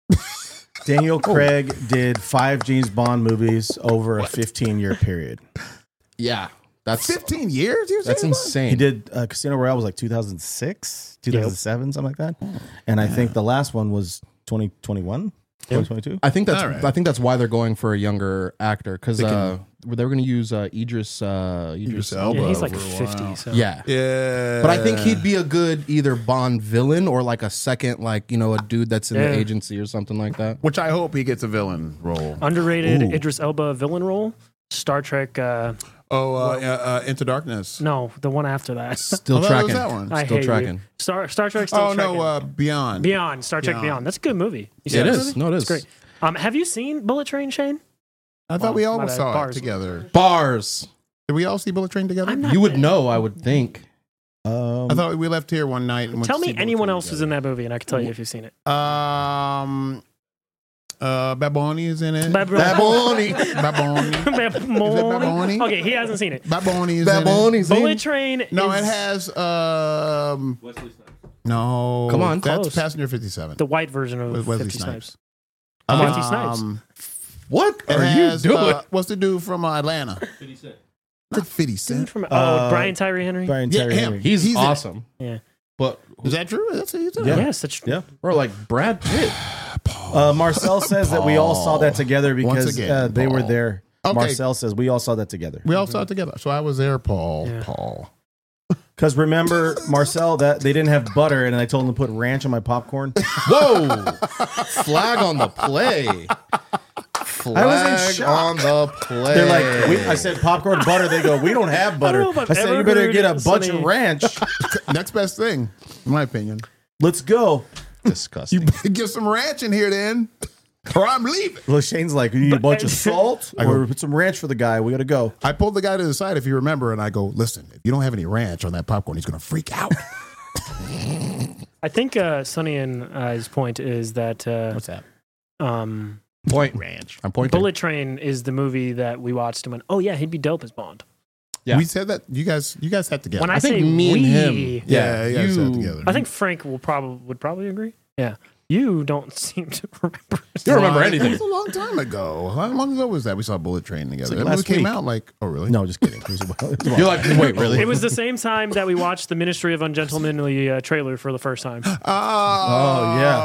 Daniel Craig did five James Bond movies over a fifteen-year period. Yeah, that's Fifteen years. You that's saying, Bond? insane. He did uh, Casino Royale was like two thousand six, two thousand seven, something like that. And I think the last one was twenty twenty-one, twenty twenty-two. I think that's All right. I think that's why they're going for a younger actor because They can- uh, they were going to use uh, Idris uh, Idris, Idris Elba. Yeah, he's over like a fifty. while. So. Yeah. Yeah, But I think he'd be a good either Bond villain or like a second, like, you know, a dude that's in Yeah. the agency or something like that. Which I hope he gets a villain role. Underrated Ooh. Idris Elba villain role. Star Trek. Uh, Oh, uh, uh, uh, Into Darkness. no, the one after that. Still Oh, that tracking. was that one. I Still hate tracking. You. Star Star Trek. Still Oh tracking. no, uh, Beyond. Beyond. Star Trek Beyond. Beyond. That's a good movie. You see It that is. movie? No, it It's is. great. Um, have you seen Bullet Train, Shane? I thought we Oh, all my bad. saw Bars. it together. Bars. Did we all see Bullet Train together? I'm not. You would know, I would think. Um, I thought we left here one night. And went Tell to me see Bullet anyone Train else is in that movie, and I can tell you if you've seen it. together. Um, uh, Baboni is in it. Baboni. Baboni. Baboni? Okay, he hasn't seen it. Baboni is in it. Baboni's in. Bullet Train. No, is it has. Um, no, Come on. that's Close. Passenger fifty-seven. the white version of With Wesley Fifty Snipes. Snipes. Fifty Snipes. Um, What it are has, you doing? Uh, what's the dude from uh, Atlanta? Not Fifty Dude Cent. from oh Uh, Brian Tyree Henry. Brian Yeah, Terry him. Henry. He's, He's in- awesome. Yeah. But, Is that true? That's what he's doing. Yeah. Yes, that's Yeah. bro, like Brad Pitt. Uh, Marcel says that we all saw that together Once because again, uh, they were Paul. there. Okay. Marcel says we all saw that together. We all saw it together. So I was there, Paul. Yeah. Paul. Because remember, Marcel, that they didn't have butter, and I told them to put ranch on my popcorn. Whoa! Flag on the play. Flag I was in shock. on the play. They're like, we, I said popcorn butter. They go, we don't have butter. know if I, I've said, ever you better heard get a bunch Sonny- of ranch. Next best thing, in my opinion. Let's go. disgusting. You better get some ranch in here then, or I'm leaving. Well, Shane's like, you need a bunch of salt or put some ranch for the guy. We got to go. I pulled the guy to the side, if you remember, and I go, listen, if you don't have any ranch on that popcorn, he's going to freak out. I think uh, Sonny and I's point is that uh, What's that? um, Point ranch. I'm pointing. Bullet Train is the movie that we watched and went, oh yeah, he'd be dope as Bond. Yeah. We said that. You guys, you guys sat together. When I, I think say me and we, him- yeah, you guys you- sat together. I think Frank will probably would probably agree. Yeah, you don't seem to remember. You don't remember It anything. was a long time ago. How long ago was that? We saw Bullet Train together. like That last movie came week. out like, oh really? No, just kidding. It was a while- it was a while. You're like, wait, really? It was the same time that we watched the Ministry of Ungentlemanly uh, trailer for the first time. Oh, Oh, yeah.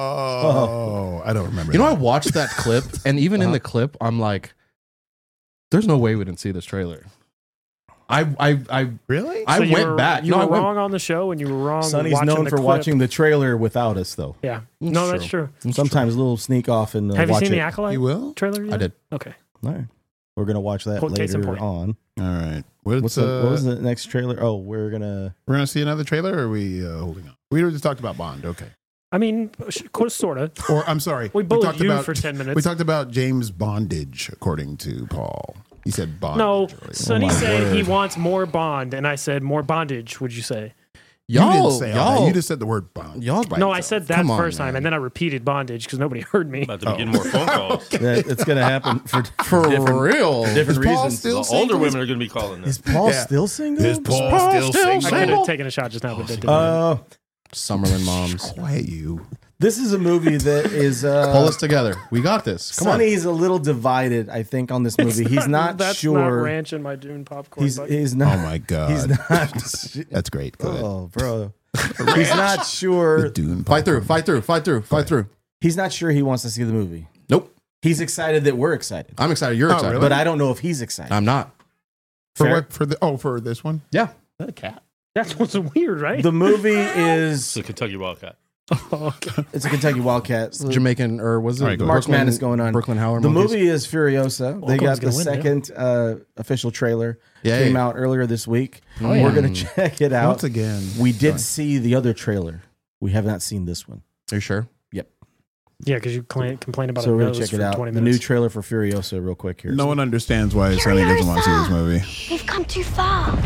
Oh, I don't remember. You know, I that. watched that clip, and even Uh-huh. in the clip, I'm like, "There's no way we didn't see this trailer." I, I, I, really? I So you went were, back. You No, I were went- wrong on the show, and you were wrong. Sonny's watching known the for clip. watching the trailer without us, though. Yeah, It's no, true. that's true. Sometimes a little sneak off and uh, Have you watch seen it. the Acolyte You will. trailer? Yet? I did. Okay. All right. We're gonna watch that Point- case in later point. on. All right. What's, What's the, uh, what was the next trailer? Oh, we're gonna. We're gonna see another trailer, or are we uh, holding on? We just talked about Bond. Okay. I mean, sort of. Or I'm sorry. We bullied talked you about, for ten minutes. We talked about James Bondage, according to Paul. He said bondage. No, earlier. Sonny my said he word. wants more Bond, and I said more bondage. Would you say? You y'all, didn't say all that. y'all, You just said the word bond. y'all. No, I said that Come on, first time, man. and then I repeated bondage because nobody heard me. About to be getting more phone calls. That, it's gonna happen for For different, real. different Is Paul reasons. still The older single? women are going to be calling Is this. Paul Yeah. still single? Is Paul, Paul still still single? I could single? have taken a shot just now, but didn't. Uh, Summerlin moms. Quiet you. this is a movie that is. Uh, Pull us together. We got this. Come on. Sonny's a little divided, I think, on this movie. He's not That's sure. not ranch in my Dune popcorn. he's but he's not. Oh my god. He's not. That's great. Go ahead. Oh, bro. He's not The sure. Dune. Fight through. Fight through. Fight through. Fight through. He's not sure he wants to see the movie. Nope. He's excited that we're excited, I'm excited. You're Oh, excited. really? but I don't know if he's excited. I'm not. For Fair. what? For the oh, for this one. Yeah. That a cat. That's what's weird, right? The movie It's is the Kentucky Wildcat. okay. it's a Kentucky Wildcat. Jamaican, or was it? All right, go ahead. March Brooklyn- Madness going on. Brooklyn Howard. The monkeys? movie is Furiosa. They Welcome's got the gonna win, yeah. second uh, official trailer. Yeah, Came yeah. out earlier this week. Oh, yeah. We're gonna check it out. Once again, We did Sorry. see the other trailer. We have not seen this one. Are you sure? Yep. Yeah, because you cl- complain about So a we're gonna nose check for it out. twenty The new minutes. trailer for Furiosa, real quick here. No one understands why Sonny doesn't want to see this movie. We've come too far.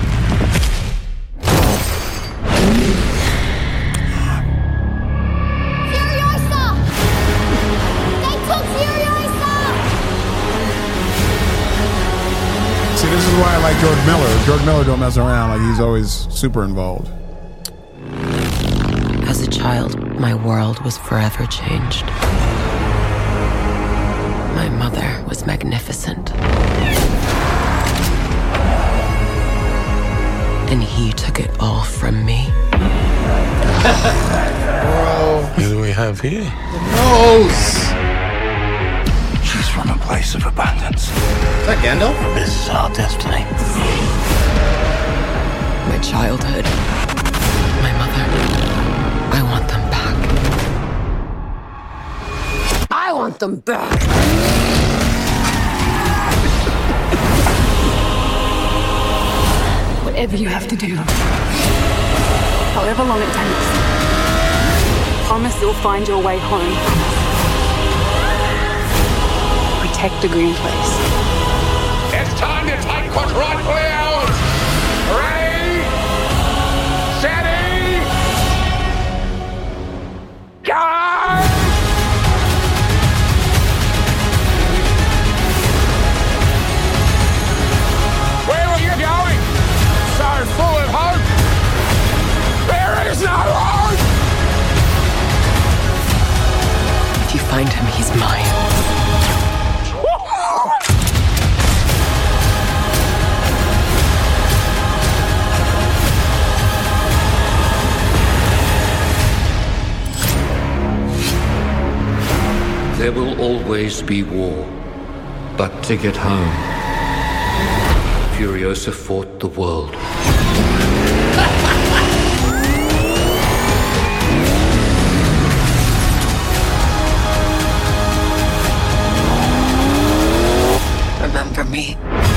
Furiosa! They took Furiosa! See, this is why I like George Miller. George Miller don't mess around. Like, he's always super involved. As a child, my world was forever changed. My mother was magnificent. And he took it all from me. What do we have here? Nose. She's from a place of abundance. Is that Gandalf? This is our destiny. My childhood. My mother. I want them back. I want them back. Whatever you have to do, however long it takes, promise you'll find your way home. Protect the green place. It's time to take what's rightfully ours! Ready? Steady! Go! Where are you going? So full of hope! There is no hope! If you find him, he's mine. There will always be war, but to get home, Furiosa fought the world. Remember me.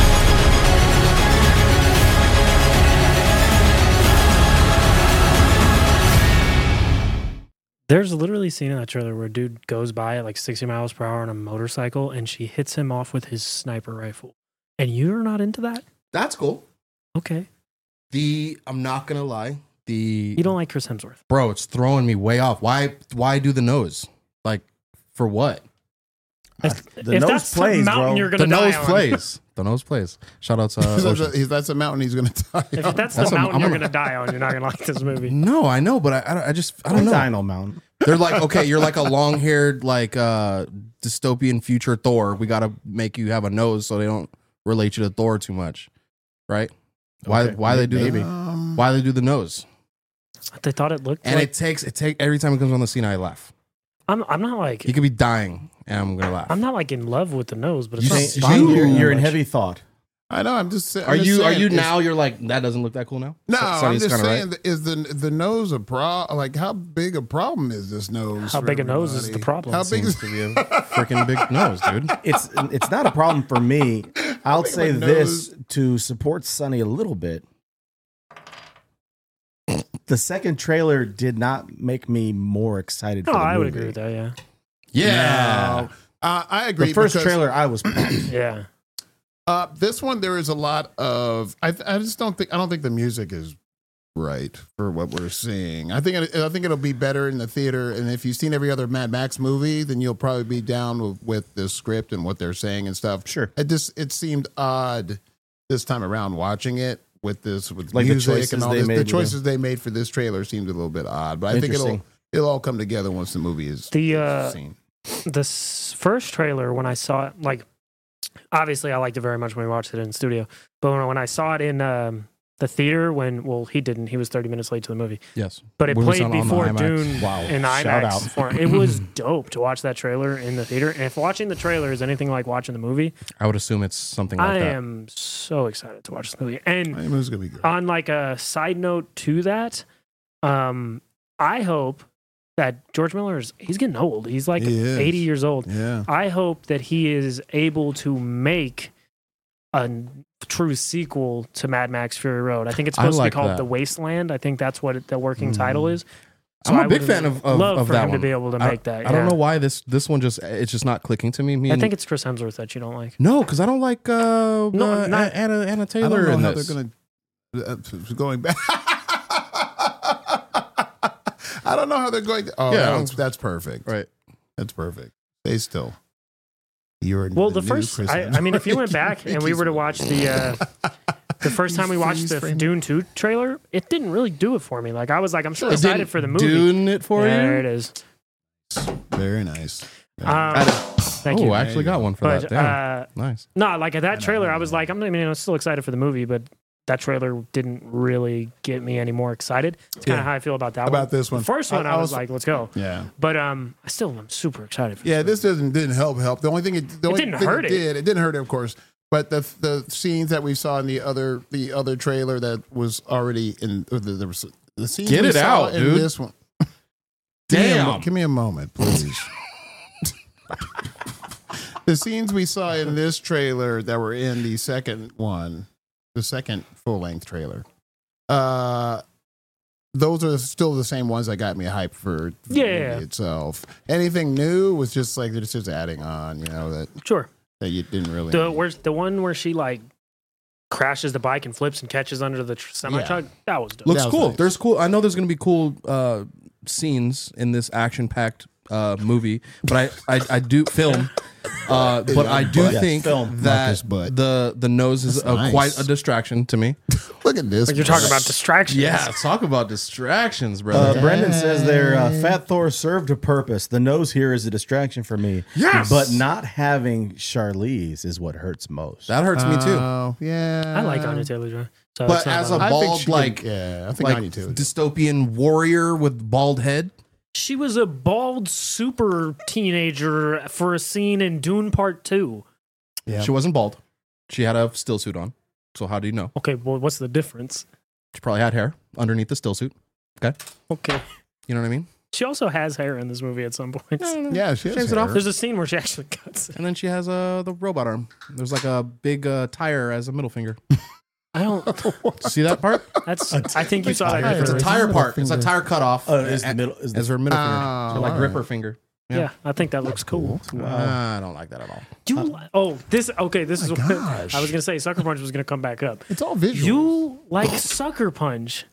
There's literally a scene in that trailer where a dude goes by at like sixty miles per hour on a motorcycle and she hits him off with his sniper rifle. And you're not into that? That's cool. Okay. The I'm not gonna lie. The You don't like Chris Hemsworth. bro, it's throwing me way off. Why? Why do the nose? Like for what? If, the if nose that's plays, the mountain bro. you're gonna The die nose on, plays. The nose plays. Shout out to uh, That's, Ocean. a, he's, that's a mountain he's going to die if on. that's, That's the a- mountain I'm you're gonna- gonna die on, you're not gonna like this movie. No, I know, but I, I, don't- I just I don't know. Dino Mountain. They're like, okay, you're like a long haired, like uh dystopian future Thor. We gotta make you have a nose so they don't relate you to Thor too much, right? Why? Okay, Why they do maybe. the, Um, Why they do the nose? They thought it looked And like it takes it take every time it comes on the scene, I laugh. I'm I'm not like He could be dying, and I'm gonna laugh. I'm not like in love with the nose, but it's You not see- bothering me You're, that you're in much. heavy thought. I know. I'm just saying. Are you? Are you now? You're like that doesn't look that cool now. No, So- I'm Sonny's just kinda saying. right. Is the the nose a pro? Like, how big a problem is this nose? How for big a nose is everybody? the problem? How big Seems is? to be a freaking big nose, dude. It's it's not a problem for me. I'll think say my this nose- to support Sonny a little bit. The second trailer did not make me more excited. Oh, for the I would movie. agree with that. Yeah, Yeah. No. Uh, I agree. The first because, trailer, I was pumped. yeah. Uh, this one, there is a lot of. I I just don't think. I don't think the music is right for what we're seeing. I think. It, I think it'll be better in the theater. And if you've seen every other Mad Max movie, then you'll probably be down with, with the script and what they're saying and stuff. Sure. It just it seemed odd this time around watching it with this with Like the music choices and all they this. made The with choices they made for this trailer seemed a little bit odd, but I think it'll Interesting. it'll all come together once the movie is The uh, seen. the s- first trailer when I saw it, like obviously I liked it very much when we watched it in the studio, but when, when I saw it in um, the theater, when well he didn't, he was thirty minutes late to the movie, Yes. but it We was played on- on the before IMAX. Dune Wow. in Shout IMAX. out. For, it was dope to watch that trailer in the theater, and if watching the trailer is anything like watching the movie, I would assume it's something like I that. am so excited to watch the movie. And I mean, it's gonna be good. on like a side note to that, um, I hope that George Miller is he's getting old. He's like He is. eighty years old. Yeah. I hope that he is able to make a true sequel to Mad Max Fury Road. I think it's I supposed like to be called that. The Wasteland. I think that's what it, the working Mm. title is. So I'm a I big would fan of, of, love of for that him one. to be able to I- make that. I don't yeah. know why this this one just it's just not clicking to me. me I and- think it's Chris Hemsworth that you don't like. no, because I don't like uh, No, uh, not- Anna Anna I Taylor don't know in how this. they're gonna uh, going back. I don't know how they're going. To, oh, Yeah. that one's- that's perfect. Right. That's perfect. Stay still. You're Well, the, new first, Chris I, I mean, if you went back and we were to watch the uh, the first time we watched the Freeze frame. Dune two trailer, it didn't really do it for me. Like I was like, I'm so It excited didn't for the movie. Doing it for there you. it is. Very nice. Um, thank oh, you. I actually got one for But that. Damn. uh, Nice. no, like at that trailer, I was like, I'm I mean, I'm still excited for the movie, but that trailer didn't really get me any more excited. It's kind Yeah. of how I feel about that About one. this one. The first one, I- I, I was was- like, let's go. Yeah. But um, I still am super excited for Yeah, this. this doesn't didn't help help. The only thing it, the It only didn't thing hurt it it. did, it didn't hurt it, of course. But the the scenes that we saw in the other the other trailer that was already in or the, there was the scenes Get we it saw out, in dude. this one. Give me a mo- Damn. give me a moment, please. The scenes we saw in this trailer that were in the second one, the second full length trailer, uh, those are still the same ones that got me hyped for, for Yeah, the yeah, movie yeah. itself. Anything new was just like they're just adding on, you know, that Sure. that you didn't really. The need. where's the one where she like crashes the bike and flips and catches under the tr- semi truck? That was dope. Looks That was cool. nice. There's cool. I know there's going to be cool uh, scenes in this action-packed uh, movie, but I, I, I do film. Uh, but I do Butt. think Film. that Marcus Butt. the the nose is That's a, nice. quite a distraction to me. Look at this. Like you're talking about distractions. Yeah, talk about distractions, Uh, brother. Brendan says there, uh, Fat Thor served a purpose. The nose here is a distraction for me. Yes! But not having Charlize is what hurts most. That hurts me too. Oh, yeah. I like Anya Taylor-Joy. So But it's not as a my- I think bald, she could- like, yeah, I think like Anya too. dystopian warrior with bald head. she was a bald super teenager for a scene in Dune Part Two. Yeah. She wasn't bald. She had a still suit on. So how do you know? Okay, well, what's the difference? She probably had hair underneath the still suit. Okay, Okay, you know what I mean? she also has hair in this movie at some point. Yeah, she has Shaves it off. hair. There's a scene where she actually cuts it. And then she has uh, the robot arm. There's like a big uh, tire as a middle finger. I don't. See that part? That's. I think you saw that. tire. It's a different. tire middle part. It's a finger. tire cut off. Oh, is the middle? Is the, as her middle Oh, finger. So like all gripper right. finger. Yeah, I think that looks cool. I don't like that at all. You li- oh this okay this is my what gosh. I was gonna say. Sucker Punch was gonna come back up. It's all visual. You like Sucker Punch,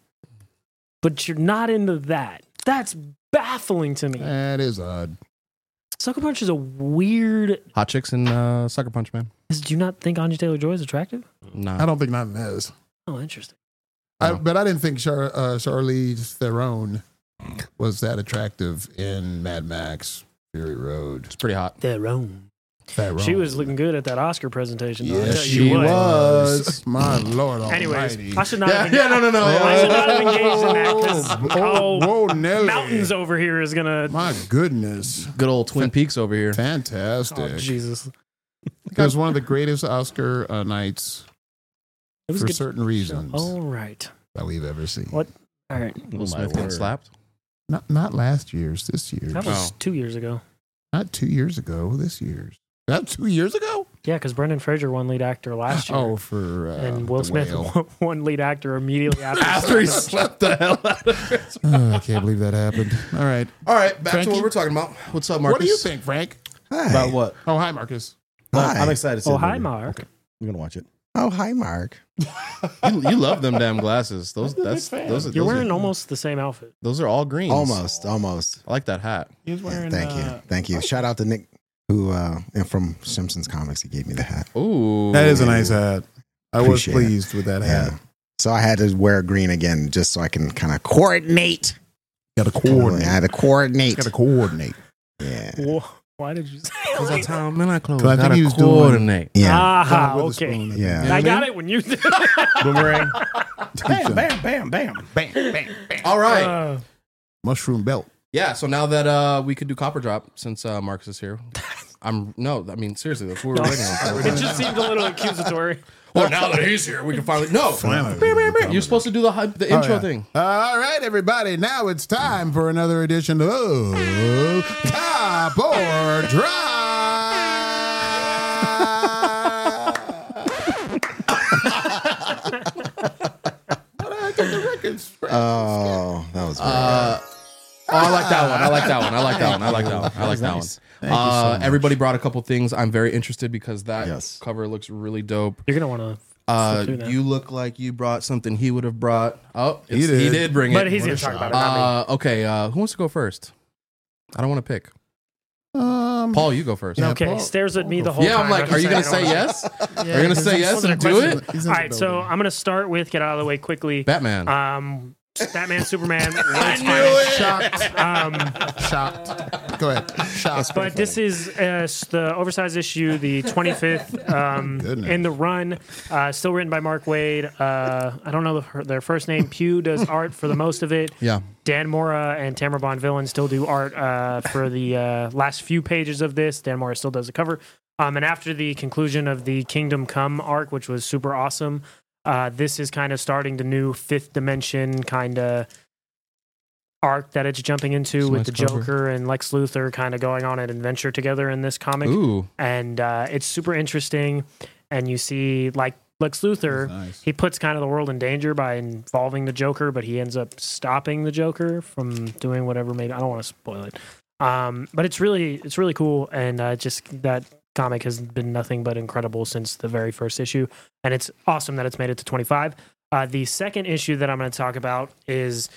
but you're not into that. That's baffling to me. That is odd. Sucker Punch is a weird. Hot chicks and uh, Sucker Punch, man. Is, do you not think Anya Taylor-Joy is attractive? Nah. I don't think nothing is. Oh, interesting. I, No. but I didn't think Char, uh, Charlize Theron was that attractive in Mad Max Fury Road. It's pretty hot. Their own. Theron. She was looking good at that Oscar presentation. though, I'll Yes, tell you she what. was. My Lord Anyways, Almighty. I should not Yeah, have. yeah, no, no, no. I should not have engaged in that because Oh, whoa, Nelly. mountains over here is gonna. My goodness. Good old Twin Peaks over here. Fantastic. Oh, Jesus. It was one of the greatest Oscar uh, nights It was for good. certain reasons All right. that we've ever seen. What? All right. Will my Smith getting word. slapped. Not not last year's, this year's. That was Oh. two years ago. Not two years ago, this year's. That two years ago? Yeah, because Brendan Fraser won lead actor last year. Oh, for uh, and Will the Smith whale. won lead actor immediately after. After he slapped the hell out of it. Oh, I can't believe that happened. All right. All right, back Frankie? to what we're talking about. What's up, Marcus? What do you think, Frank? about what? Oh, hi, Marcus. Hi. I'm excited to see Oh, the hi, movie. Mark. I'm gonna watch it. Oh, hi, Mark. You, you love them damn glasses. Those that's those are, You're those, wearing are, almost the same outfit. those are all greens. Almost, almost. I like that hat. He's Yeah, thank you, thank you. Shout out to Nick, who uh, and from Simpsons Comics, he gave me the hat. Ooh, That is a nice hat. I was Appreciate it. pleased with that hat. Yeah. So I had to wear green again just so I can kind of coordinate. Got to I coordinate. had to coordinate. Got to coordinate. Yeah. Whoa, why did you say Because that's how men are clothes. 'Cause I think Gotta he was doing- coordinate. Yeah. Ah, With a okay. spoon. Yeah. I got it when you did. Boomerang. Bam, bam, bam, bam. Bam, bam, bam. All right. Uh, Mushroom belt. Yeah, so now that uh, we could do Copper Drop since uh, Marcus is here, I'm no, I mean seriously, that's what we're waiting on. it just seemed a little accusatory. Well, now that he's here, we can finally no. Finally. You're supposed to do the hype, the Oh, intro yeah. thing. All right, everybody. Now it's time for another edition of Cop or Drive. Oh, that was very Uh, that one. I like that one. I like that one. I like that one. I like that one. Thank you so Uh, much. everybody brought a couple things. I'm very interested because that Yes. cover looks really dope. You're gonna want to. Uh, through that. you look like you brought something he would have brought. Oh, He it's- he did. did bring it. But he's gonna talk about it. Not me. Uh, okay, uh, who wants to go first? I don't want to pick. Um, Paul, you go first. Yeah, Okay, Paul- stares at me Paul the go whole Yeah, time. I'm like, just are you gonna saying, say I don't know. yes? Yeah, Are you gonna he's- say he's yes wasn't and a do question. it? He's in All the right, so building. I'm gonna start with get out of the way quickly. Batman. Um, Batman, Superman. I World's knew Finest. it. Um, Shocked. Go ahead. Shocked. but this is uh, s- the oversized issue, the twenty-fifth um, Goodness. in the run. Uh, still written by Mark Waid. Uh, I don't know the, her- their first name. Pew does art for the most of it. Yeah. Dan Mora and Tamara Bonvillain still do art uh, for the uh, last few pages of this. Dan Mora still does the cover. Um, and after the conclusion of the Kingdom Come arc, which was super awesome, uh, this is kind of starting the new fifth dimension kind of arc that it's jumping into It's a with nice the cover. Joker and Lex Luthor kind of going on an adventure together in this comic. Ooh. And uh, it's super interesting. And you see, like Lex Luthor, Nice. he puts kind of the world in danger by involving the Joker, but he ends up stopping the Joker from doing whatever. Maybe I don't want to spoil it, um, but it's really it's really cool, and uh, just that comic has been nothing but incredible since the very first issue, and it's awesome that it's made it to twenty-five. Uh, the second issue that I'm going to talk about is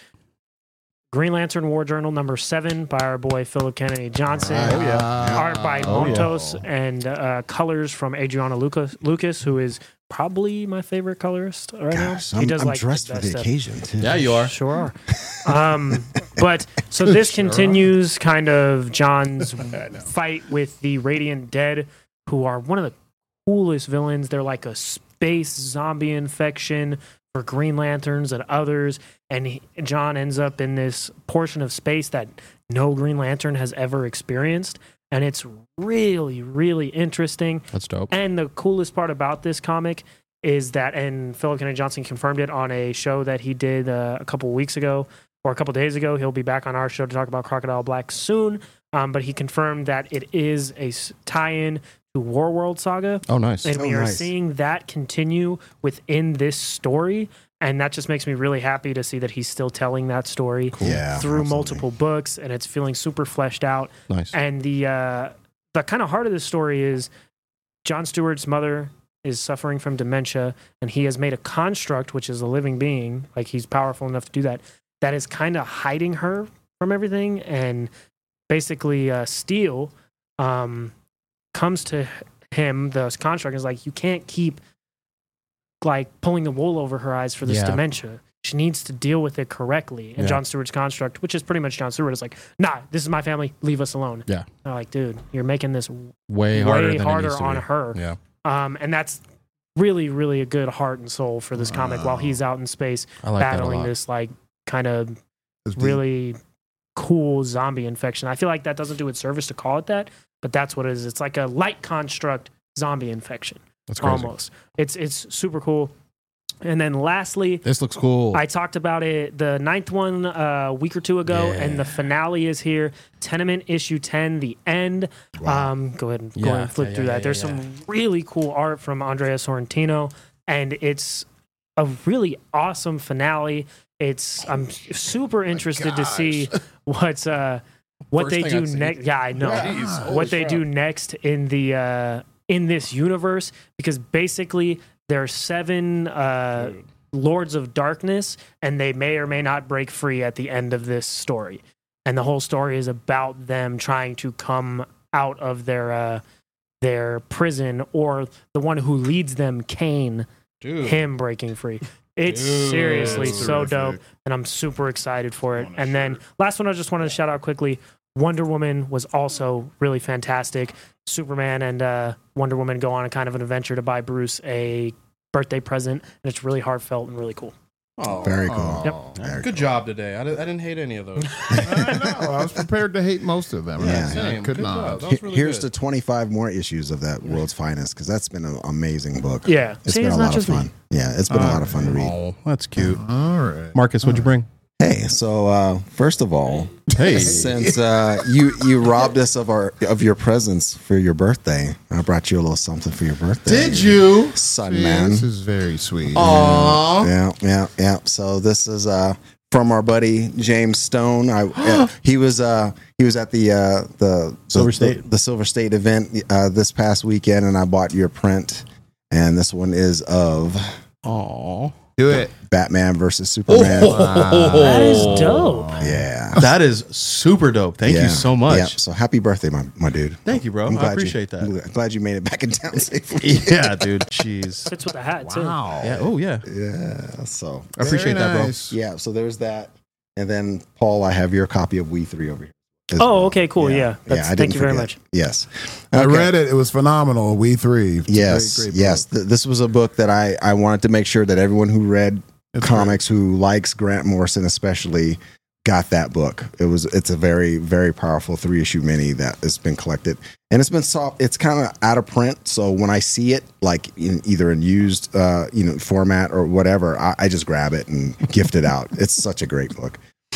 Green Lantern War Journal number seven by our boy Philip Kennedy Johnson. Oh, yeah. Art by Oh, yeah. Montos and uh, colors from Adriana Lucas, Lucas, who is probably my favorite colorist right Gosh, now. I'm, I'm the dressed for best the stuff. occasion too. Yeah, you are. Sure are. Um, but so this continues kind of John's fight with the Radiant Dead, who are one of the coolest villains. They're like a space zombie infection for Green Lanterns and others. And he, John ends up in this portion of space that no Green Lantern has ever experienced. And it's really, really interesting. That's dope. And the coolest part about this comic is that, and Philip Kennedy Johnson confirmed it on a show that he did uh, a couple weeks ago or a couple days ago. He'll be back on our show to talk about Crocodile Black soon. Um, but he confirmed that it is a s- tie-in to Warworld Saga. Oh, nice. And we Oh, are nice. seeing that continue within this story. And that just makes me really happy to see that he's still telling that story Yeah, through absolutely. multiple books, and it's feeling super fleshed out. Nice. And the uh, the kind of heart of the story is John Stewart's mother is suffering from dementia, and he has made a construct, which is a living being, like he's powerful enough to do that, that is kind of hiding her from everything. And basically, uh, Steel um, comes to him, the construct, is like, you can't keep like pulling the wool over her eyes for this Yeah. dementia. She needs to deal with it correctly. And Yeah. John Stewart's construct, which is pretty much John Stewart, is like, nah, this is my family. Leave us alone. Yeah. They're like, dude, you're making this Way harder way than harder it needs to on be. her. Yeah. Um, and that's really, really a good heart and soul for this comic while he's out in space I like that a battling lot. this like kind of It's deep. really cool zombie infection. I feel like that doesn't do it service to call it that, but that's what it is. It's like a light construct zombie infection. That's crazy. Almost. It's it's super cool. And then lastly, This looks cool. I talked about it the ninth one uh, a week or two ago, Yeah. and the finale is here. Tenement issue ten, the end. Um, go ahead and go Yeah, ahead and flip yeah, through yeah, that. yeah, There's yeah. some really cool art from Andrea Sorrentino, and it's a really awesome finale. It's I'm super interested to see what's uh what First they thing do I'd see. next. Yeah, I know Jeez, holy what they crap. do next in the uh, in this universe, because basically there are seven uh, Lords of Darkness, and they may or may not break free at the end of this story. And the whole story is about them trying to come out of their uh, their prison, or the one who leads them, Kane, Dude. him breaking free. It's Dude. seriously That's so terrific. dope, and I'm super excited for it. And then last one I just wanted to shout out quickly, Wonder Woman was also really fantastic. Superman and uh, Wonder Woman go on a kind of an adventure to buy Bruce a birthday present, and it's really heartfelt and really cool. Oh, Very cool. Yep. Very good cool. job today. I, di- I didn't hate any of those. I know. I was prepared to hate most of them. Yeah. I Same. could Good not. job. That was really Here's good. the twenty-five more issues of that World's Finest, because that's been an amazing book. Yeah. It's See, been it's a not lot of just me. fun. Yeah, it's been a lot of fun to read. Oh, that's cute. All right. Marcus, what'd you bring? Hey, so uh, first of all, Hey. since uh, you you robbed us of our of your presents for your birthday, I brought you a little something for your birthday. Did you? son, See, man? This is very sweet. Aww. Yeah, yeah, yeah. So this is uh, from our buddy James Stone. I uh, he was uh, he was at the uh, the Silver the, State the, the Silver State event uh, this past weekend, and I bought your print. And this one is of oh, do it, Batman versus Superman. Oh, that is dope. Yeah, that is super dope. Thank Yeah. you so much. Yeah. So happy birthday, my, my dude. Thank you, bro. I'm I glad appreciate you, that. I'm glad you made it back in town safely. Yeah, dude. Jeez. Fits with the hat too. Yeah. Oh, yeah. Yeah. So I appreciate Very that, bro. nice. yeah. So there's that, and then Paul, I have your copy of We Three over here. as Oh, well. okay, cool. Yeah, That's- I thank didn't you very forget. much. Yes, I Okay. read it. It was phenomenal. We Three. It's a Yes, great, great yes. book. Th- this was a book that I, I wanted to make sure that everyone who read It's comics, who likes Grant Morrison especially, got that book. It was it's a very very powerful three issue mini that has been collected, and it's been soft. It's kind of out of print, so when I see it like in either in used uh, you know format or whatever, I, I just grab it and gift it out. It's such a great book.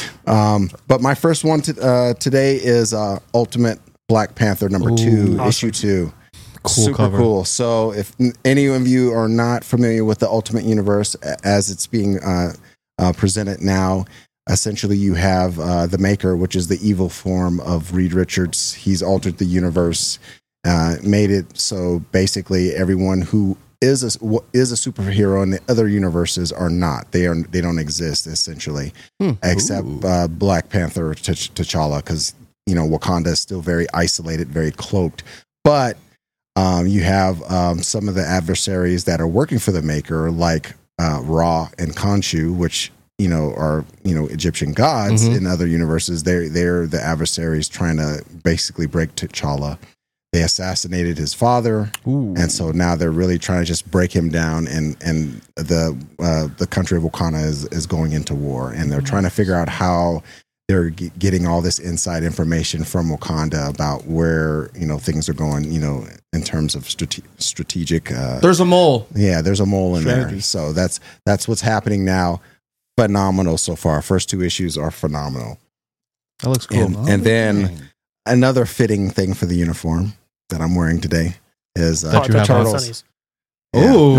Um, but my first one to, uh, today is uh, Ultimate Black Panther number Ooh. two, Awesome. issue two. Cool Super cover. cool. So if n- any of you are not familiar with the Ultimate Universe a- as it's being uh, uh, presented now, essentially you have uh, the Maker, which is the evil form of Reed Richards. He's altered the universe, uh, made it so basically everyone who is a, w- is a superhero in the other universes are not. They are they don't exist essentially, Hmm. except Ooh. uh, Black Panther, T'Ch- T'Challa, because you know Wakanda is still very isolated, very cloaked, but Um, you have um, some of the adversaries that are working for the Maker, like uh, Ra and Khonshu, which you know are you know Egyptian gods Mhm. in other universes. They're they're the adversaries trying to basically break T'Challa. They assassinated his father, Ooh. and so now they're really trying to just break him down. And and the uh, the country of Wakanda is is going into war, and they're trying to figure out how they're g- getting all this inside information from Wakanda about where you know things are going, you know, in terms of strate- strategic. Uh, There's a mole. yeah, there's a mole in Strategy. there, so that's that's what's happening now. Phenomenal so far. First two issues are phenomenal, That looks cool. and, and then another fitting thing for the uniform that I'm wearing today is uh, That you the have on. turtles. Sunnies. Yeah. Ooh.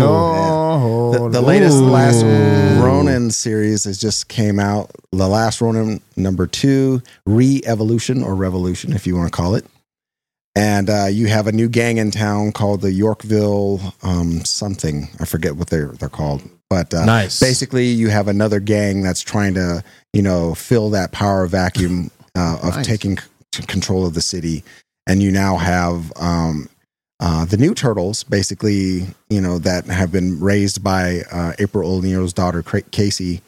Oh, The, the latest Ooh. Last Ronin series has just came out. The Last Ronin number two, Re-Evolution or Revolution, if you want to call it. And uh, you have a new gang in town called the Yorkville um, something. I forget what they're they're called. But uh, Nice. basically, you have another gang that's trying to, you know, fill that power vacuum uh, of Nice. taking c- control of the city. And you now have um, uh, the new turtles, basically, you know, that have been raised by uh, April O'Neil's daughter, Cra- Casey.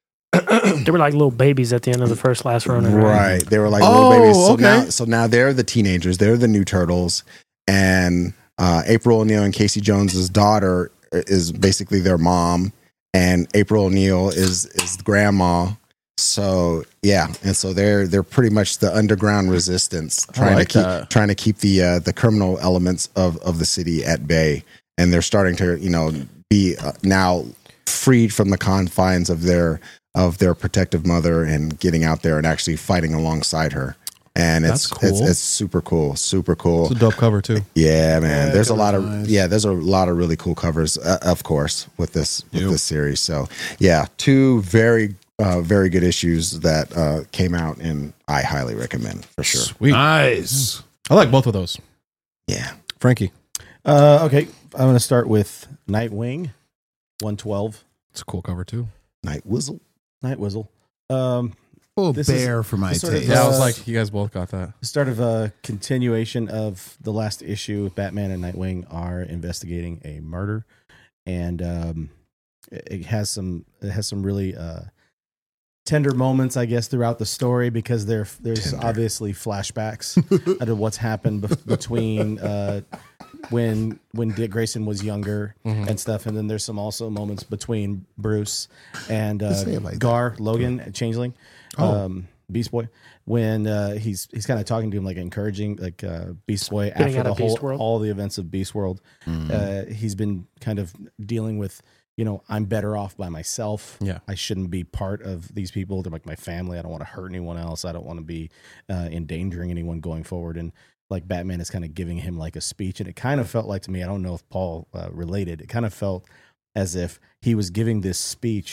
They were like little babies at the end of the first last Ronin. Right. They were like Oh, little babies. So okay. now, so now they're the teenagers. They're the new turtles. And uh, April O'Neil and Casey Jones's daughter is basically their mom. And April O'Neil is is grandma. So yeah, and so they're they're pretty much the underground resistance, trying like to keep that. trying to keep the uh, the criminal elements of, of the city at bay. And they're starting to you know be uh, now freed from the confines of their of their protective mother and getting out there and actually fighting alongside her. And it's That's cool. it's it's super cool, super cool. It's a dope cover too. Yeah, man. Yeah, there's a cover's lot of nice. yeah, there's a lot of really cool covers, uh, of course, with this with Yep. this series. So yeah, two very uh, very good issues that uh, came out, and I highly recommend for sure. Sweet. nice. I like both of those. Yeah, Frankie. Uh, okay, I'm going to start with Nightwing, one twelve. It's a cool cover too. Night Whistle. Night Whistle. Um, Full This is bear for my sort of, taste. Yeah, I Uh, was like, you guys both got that. the start of a continuation of the last issue. Batman and Nightwing are investigating a murder, and um, it, it has some it has some really uh, tender moments, I guess, throughout the story because there there's Tender. obviously flashbacks of what's happened bef- between uh, when when Dick Grayson was younger Mhm. and stuff, and then there's some also moments between Bruce and uh, Just say it like Gar Logan, Changeling, Oh. um, Beast Boy, when uh, he's he's kind of talking to him, like encouraging, like uh, Beast Boy Getting after out the of whole Beast World? all the events of Beast World. Mm. Uh, he's been kind of dealing with, you know, I'm better off by myself. Yeah. I shouldn't be part of these people. They're like my family. I don't want to hurt anyone else. I don't want to be uh, endangering anyone going forward. And like Batman is kind of giving him like a speech, and it kind of felt like to me, I don't know if Paul uh, related. It kind of felt as if he was giving this speech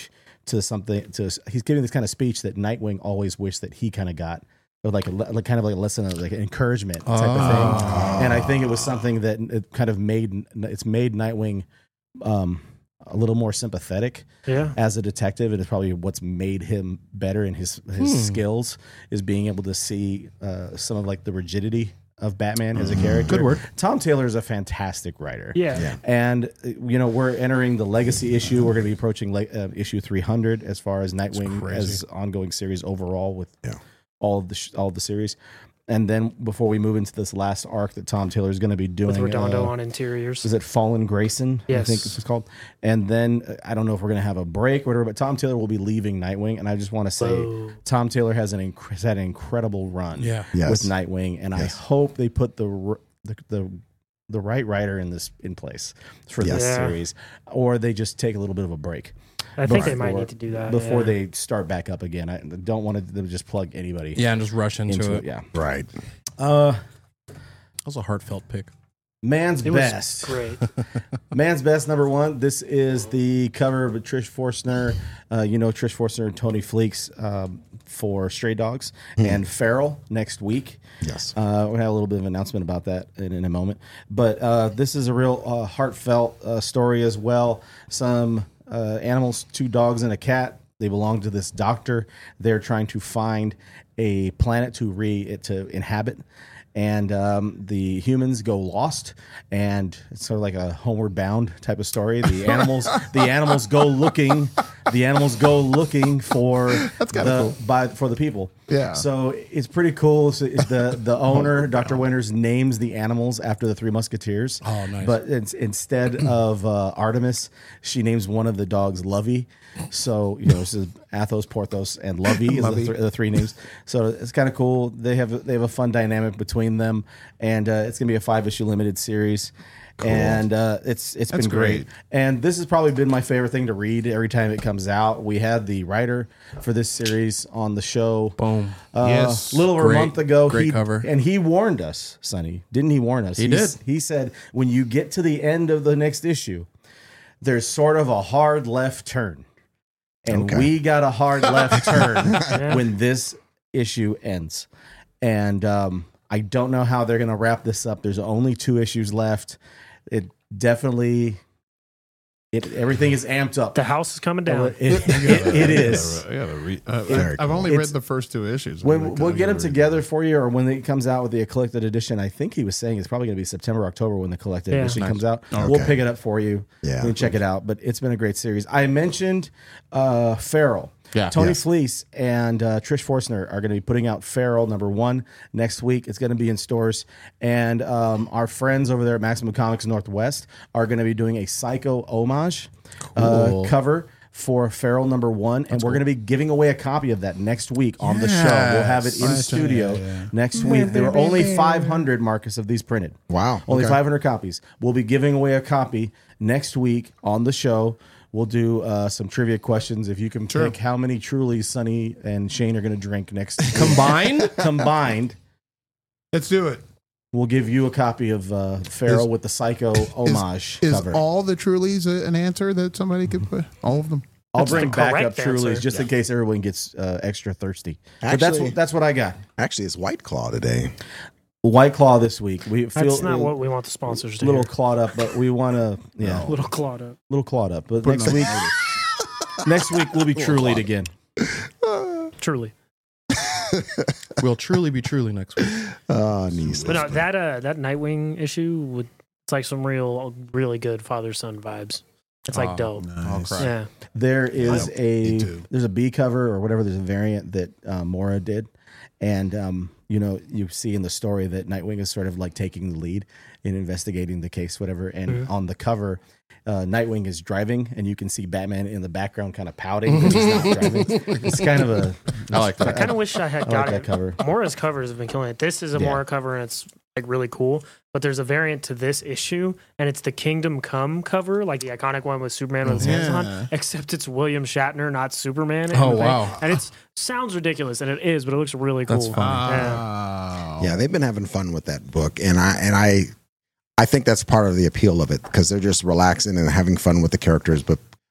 to something. To he's giving this kind of speech that Nightwing always wished that he kind of got. Or like a like kind of like a lesson of like an encouragement type Oh. of thing, and I think it was something that it kind of made it's made Nightwing um, a little more sympathetic Yeah. as a detective, and it's probably what's made him better in his his Hmm. skills is being able to see uh, some of like the rigidity of Batman as a character. Good work. Tom Taylor is a fantastic writer. Yeah. Yeah. And uh, you know we're entering the legacy issue. We're going to be approaching like uh, issue three hundred as far as Nightwing crazy. as ongoing series overall with. Yeah. all of the sh- all of the series, and then before we move into this last arc that Tom Taylor is going to be doing, With Redondo uh, on interiors. is it Fallen Grayson? Yes. I think it's called. And then uh, I don't know if we're going to have a break or whatever, but Tom Taylor will be leaving Nightwing, and I just want to say Whoa. Tom Taylor has an inc- has had an incredible run Yeah. Yes. with Nightwing, and I Yes. hope they put the r- the, the the right writer in this in place for Yes. this Yeah. series, or they just take a little bit of a break. I think before- they might need to do that before yeah. they start back up again. I don't want to them to just plug anybody Yeah, and just rush into, into it. it. Yeah. Right. Uh, That was a heartfelt pick. Man's It was Best. great. Man's Best number one. This is the cover of Trish Forstner. Uh, you know Trish Forstner and Tony Fleeks um, for Stray Dogs and Feral next week. Yes. Uh, we're going to have a little bit of an announcement about that in, in a moment. But uh, this is a real uh, heartfelt uh, story as well. Some uh, animals, two dogs and a cat. They belong to this doctor. They're trying to find a planet to re to inhabit. And um, the humans go lost, and it's sort of like a Homeward Bound type of story. The animals, the animals go looking, the animals go looking for That's the kinda cool. by for the people. Yeah. So it's pretty cool. So it's the the owner, Doctor Winters, names the animals after the Three Musketeers. Oh, nice. But it's, instead of uh, Artemis, she names one of the dogs Lovey. So you know, this is Athos, Porthos, and Lovey is Lovey. the, th- the three names. So it's kind of cool. They have they have a fun dynamic between them, and uh, it's gonna be a five issue limited series. And uh, it's it's That's been great. great. And this has probably been my favorite thing to read every time it comes out. We had the writer for this series on the show. Boom. Uh, Yes. a little over Great- a month ago. great he, cover. And he warned us, Sonny. Didn't he warn us? He He's- did. He said, when you get to the end of the next issue, there's sort of a hard left turn. And Okay. we got a hard left turn when this issue ends. And um, I don't know how they're going to wrap this up. There's only two issues left. It definitely, it everything is amped up. The house is coming down. It, it, it is. I gotta read. Uh, Very I've only It's- read the first two issues. When I'm we'll gonna get them read together for you, or when it comes out with the collected edition, I think he was saying it's probably going to be September, October when the collected Yeah. edition Nice. comes out. Okay. We'll pick it up for you. Yeah. and check it out. But it's been a great series. I mentioned uh, Feral. Yeah. Tony Yes. Fleece and uh, Trish Forstner are going to be putting out Feral number one next week. It's going to be in stores, and um, our friends over there at Maximum Comics Northwest are going to be doing a Psycho homage Cool. uh, cover for Feral number one, and we're going to be giving away a copy of that next week on the show. We'll have it in Yes. studio Yeah, yeah. next week. There were only five hundred, Marcus, of these printed. Wow. Only Okay. five hundred copies. We'll be giving away a copy next week on the show. We'll do uh, some trivia questions. If you can Sure. pick how many Trulies Sonny and Shane are going to drink next Combined? combined, Let's do it. we'll give you a copy of uh, Feral Is- with the Psycho homage Is cover. all the Trulies a- an answer that somebody could put? All of them. I'll That's the bring back up correct Trulies answer. just in case everyone gets uh, extra thirsty. but that's Actually- what, that's what I got. Actually, it's White Claw today. White Claw this week. We feel That's not a what we want the sponsors to little hear. clawed up, but we want to yeah, Little clawed up. little clawed up. But next week, next week we'll be Truly again. Truly. We'll truly be truly next week. Oh, niece. But no, that uh, that Nightwing issue would it's like some real, really good father son vibes. It's like Oh, dope. I'll cry. Yeah. There is me a too. there's a B cover or whatever. There's a variant that uh, Mora did, and um, you know you see in the story that Nightwing is sort of like taking the lead in investigating the case, whatever. And Mhm. on the cover, uh, Nightwing is driving, and you can see Batman in the background, kind of pouting that he's not driving. It's kind of a I like I that. kind of wish I had I like got that it. cover. Mora's covers have been killing it. This is a Yeah. Mora cover, and it's like really cool. But there's a variant to this issue, and it's the Kingdom Come cover, like the iconic one with Superman with his hands Yeah. on. Except it's William Shatner, not Superman. in Oh, the thing. wow. And it sounds ridiculous, and it is, but it looks really cool. That's funny. Yeah. Wow. Yeah, they've been having fun with that book, and I and I, I think that's part of the appeal of it because they're just relaxing and having fun with the characters. But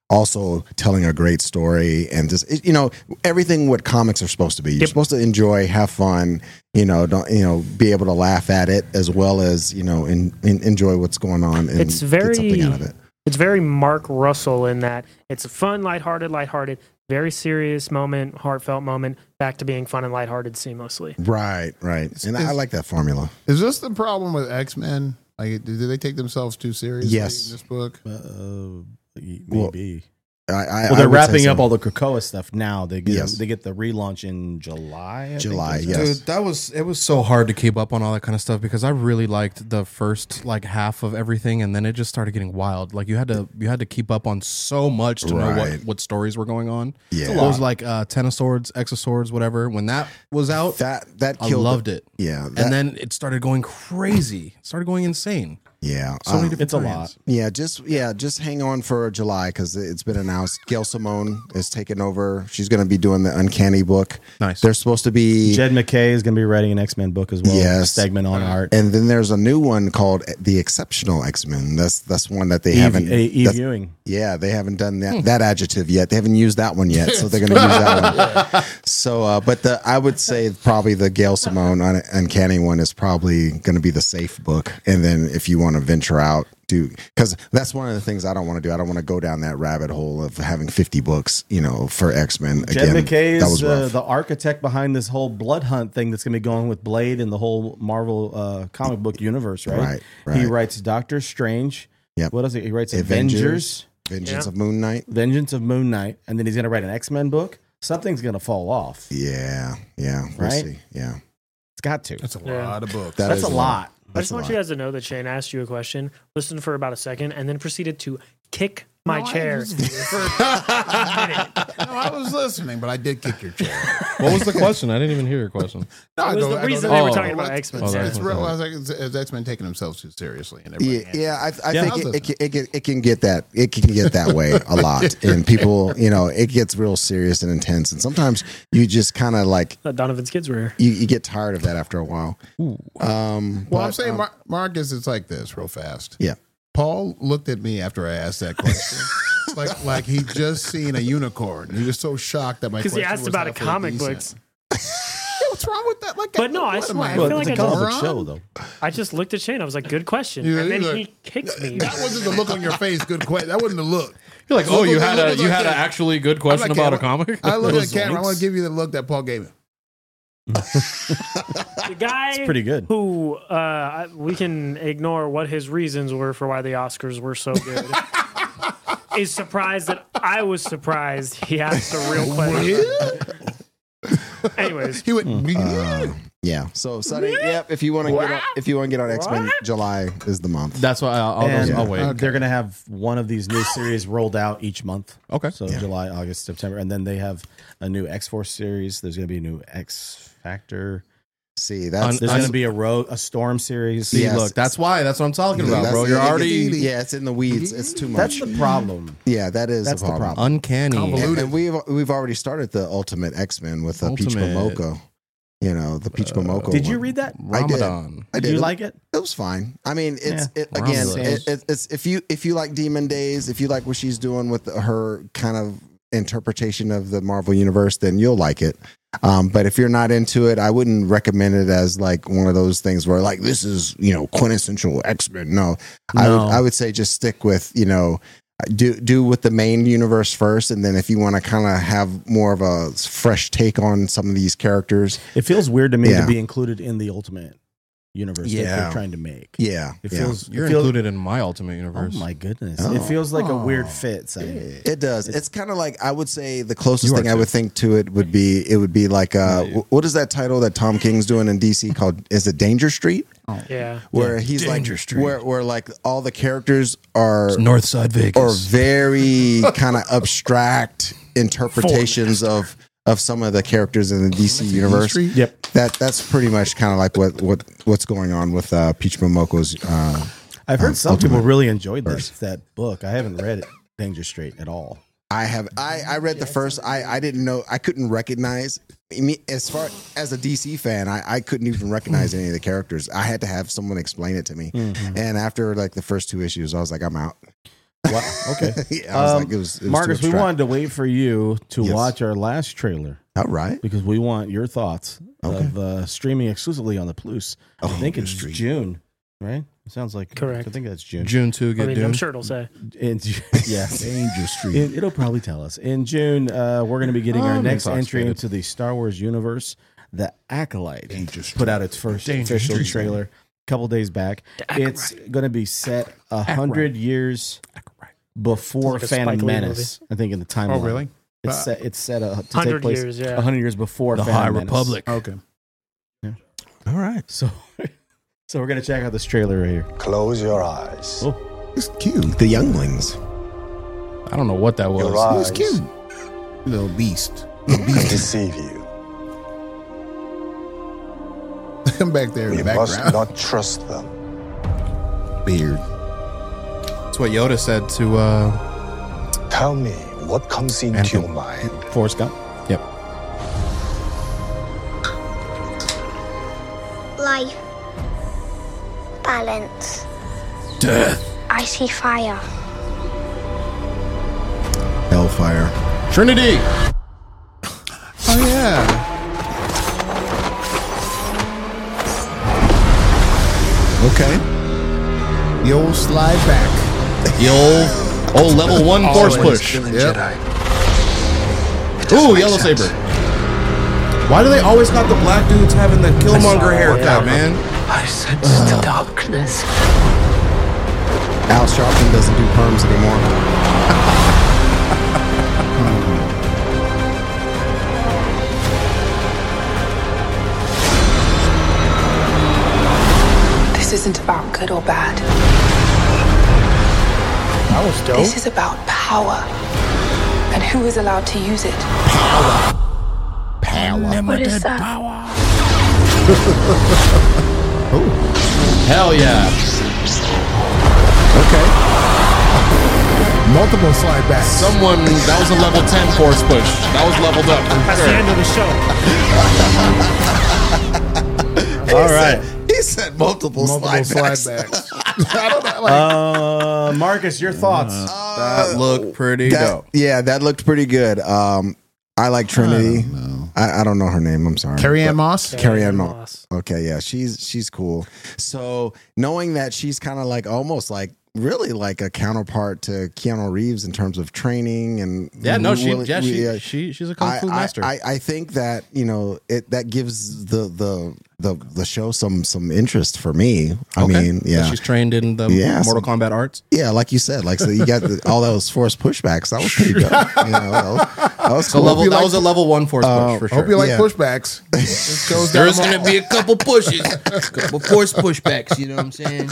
also telling a great story and just it- you know everything what comics are supposed to be. You're Yep. supposed to enjoy, have fun, you know, don't you know, be able to laugh at it as well as you know, in, in, enjoy what's going on and It's get something very- out of it. It's very Mark Russell in that it's a fun, lighthearted, lighthearted, very serious moment, heartfelt moment, back to being fun and lighthearted seamlessly. Right, right, and I is- like that formula. Is this the problem with X-Men? Like, do they take themselves too seriously Yes. in this book? Uh, Well, maybe. I, I, Well, I they're would say wrapping so. up all the Krakoa stuff now. They get Yes. they get the relaunch in July. I think, July, is it? yes. Dude, that was it was so hard to keep up on all that kind of stuff because I really liked the first like half of everything and then it just started getting wild. Like you had to you had to keep up on so much to know what, Right. what stories were going on. Yeah. It was like uh Ten of Swords, X of Swords, whatever. When that was out, That that I killed loved it. Yeah, that, And then it started going crazy. It started going insane. yeah, So many um, different it's a times. lot. Yeah, just yeah, just hang on for July because it's been announced. Gail Simone is taking over. She's going to be doing the Uncanny book. Nice. They're supposed to be, Jed McKay is going to be writing an X Men book as well. Yes. Stegman on art. and then there's a new one called The Exceptional X Men. That's that's one that they Eve, haven't. A- Eve that's- Ewing. yeah, they haven't done that, that adjective yet. They haven't used that one yet, so they're going to use that one. So, uh, but the I would say probably the Gail Simone Un- Uncanny one is probably going to be the safe book, and then if you want to venture out. Do because that's one of the things I don't want to do. I don't want to go down that rabbit hole of having fifty books, you know, for X Men. Jed McKay that is was uh, rough. the architect behind this whole blood hunt thing that's going to be going with Blade and the whole Marvel uh, comic book universe, right? Right, He right. writes Doctor Strange. Yep. What else? He writes Avengers. Avengers, Vengeance Yeah. of Moon Knight. Vengeance of Moon Knight, and then he's going to write an X Men book. Something's going to fall off. Yeah, yeah, we'll Right? see. Yeah, It's got to. That's a Yeah. lot of books. That That's is a lot. I just want you guys to know that Shane asked you a question, listened for about a second, and then proceeded to kick my No, I chair was- for a minute. No, I was listening, but I did kick your chair. What was the question? I didn't even hear your question. No, I It was go- the I go reason down- they were Oh. talking about Well, X-Men. Oh, It's, that's it's what real. I I was like, it's, it's X Men taking themselves too seriously, and yeah, everybody yeah. I, I Yeah, think how's it, it? it, can- it, can- it can get that it can get that way a lot, and people, you know, it gets real serious and intense, and sometimes you just kind of like Uh, Donovan's kids were here. you, you get tired of that after a while. Um, Well, but, I'm saying, um, Mar- Marcus, it's like this, real fast. yeah. Paul looked at me after I asked that question, like like he just seen a unicorn. He was so shocked that my Because he question asked was about halfway comic decent. books. Yeah, what's wrong with that? Like, But no, I what am swear, I Well, feel it's like a I comic just, book show, though. I just looked at Shane. I was like, good question. Yeah, and then he's he like, kicks me. That wasn't the look on your face. Good question. That wasn't the look. You're like, Look, oh, you look, had look, a look you like had an that. actually good question like, about a yeah, comic. I look at the Those camera. I want links. to give you the look that Paul gave me. The guy pretty good. who uh, we can ignore what his reasons were for why the Oscars were so good is surprised that I was surprised he asked a real question. Anyways, He went. Uh, yeah. So, Sonny, yep. If you want to get on, if you want to get on X Men, July is the month. That's why I'll, I'll, And I'll wait. they're going to have one of these new series rolled out each month. Okay. So Yeah. July, August, September. And then they have a new X Force series. There's going to be a new X Factor. See, that's There's Un- going to be a rogue, a Storm series. See, Yes. look, that's why. That's what I'm talking about, that's- bro. You're it- it- already yeah. It's in the weeds. It's too That's much. the problem. Yeah, that is That's the the problem. problem. uncanny. Convoluted. And, and we've we've already started the Ultimate X Men with uh, Peach Ultimate. Momoko. You know, the Peach Momoko. Did you one. read that? I did. Ramadan. I Did did. you like it? It was fine. I mean, it's Yeah. it, again. Ramadan. It, it, it's if you if you like Demon Days, if you like what she's doing with her kind of interpretation of the Marvel universe, then you'll like it. Um, but if you're not into it, I wouldn't recommend it as like one of those things where like this is you know quintessential X Men. No, I would No. I would say just stick with you know. Do do with the main universe first, and then if you want to kind of have more of a fresh take on some of these characters, It feels weird to me Yeah. to be included in the Ultimate universe that Yeah. they're trying to make. yeah, It yeah. feels. You're it feels, included in my Ultimate Universe. Oh my goodness! Oh. It feels like a Oh. weird fit. So. It does. It's kind of like I would say the closest You are thing I too. would think to it would be it would be like uh, wh- what is that title that Tom King's doing in D C called? Is it Danger Street? yeah. Where he's Danger like Street. where where like all the characters are Northside Vegas. or very kind of abstract interpretations of of some of the characters in the D C universe. Yep. That that's pretty much kind of like what what what's going on with uh, Peach Momoko's. Uh, I've heard Um, some people Ultimate really enjoyed that, Verse. that book. I haven't read it, Danger Straight at all. I have I, I read the first I, I didn't know I couldn't recognize I mean, as far as a D C fan I, I couldn't even recognize any of the characters. I had to have someone explain it to me. Mm-hmm. And after like the first two issues I was like I'm out. Wow. Okay. Yeah, I was Um, like, it was, it was Marcus, too we abstract. wanted to wait for you to Yes. watch our last trailer All right. because we want your thoughts Okay. of uh, streaming exclusively on the Plus. I Oh, think it's stream. June, right? It sounds like Correct. I think that's June. June two I get mean, Dune. I'm sure it'll say. In, yes. Danger Street. It, it'll probably tell us. In June, uh, we're going to be getting Oh, our I'm next entry intoxicated. into the Star Wars universe. The Acolyte Danger Street. put out its first Danger official Street. trailer a couple days back. It's going to be set a hundred years before Sounds like a Phantom Spike Lee Menace. I think in the timeline. Oh, really? It's Uh, set. It's set uh, to take Hundred place years, yeah. a hundred years before The Phantom High Menace. Republic. Okay. All right. So, so we're gonna check out this trailer right here. Close your eyes. Oh, It's cute. The younglings. I don't know what that was. Your eyes He's cute. Little beast. can deceive you. Come back there in You the must background. not trust them. Beard. That's what Yoda said to. uh Tell me what comes into Anakin. your mind. Forrest Gump. Yep. Life. Balance. Death. I see fire. Hellfire. Trinity. Oh, yeah. Okay. The old slide back. The old, old level one force push. Yep. Ooh, yellow saber. Why do they always got the black dudes having the Killmonger haircut, man? I sense the darkness. Al Sharpton doesn't do perms anymore. This isn't about good or bad. That was dope. This is about power and who is allowed to use it. What is that? Hell yeah. Okay. Multiple slide backs. Someone, that was a level ten force push. That was leveled up. That's the end of the show. All right. He said multiple, Multiple slide slide backs. backs. I don't know. Like, Uh, Marcus, your thoughts? That looked pretty That- dope. yeah, that looked pretty good. Um, I like Trinity. I, I don't know her name. I'm sorry. Carrie Ann But- Moss. Carrie Ann Moss. Moss. Okay, yeah, she's she's cool. So knowing that she's kind of like almost like really like a counterpart to Keanu Reeves in terms of training and Yeah, no, she, really- yeah, she, yeah. she, she's a kung I, fu I, master. I, I think that you know it that gives the the the the show some some interest for me. I Okay. mean, So yeah, she's trained in the Yeah, Mortal some- Kombat arts. yeah, like you said, like so you got the, all those force pushbacks. That was pretty good. You know, that was, that was So cool. level, you that like- was a level one force push for sure. Hope you like Yeah. pushbacks. This goes down There's the going to hall. be a couple pushes, a couple force pushbacks. You know what I'm saying?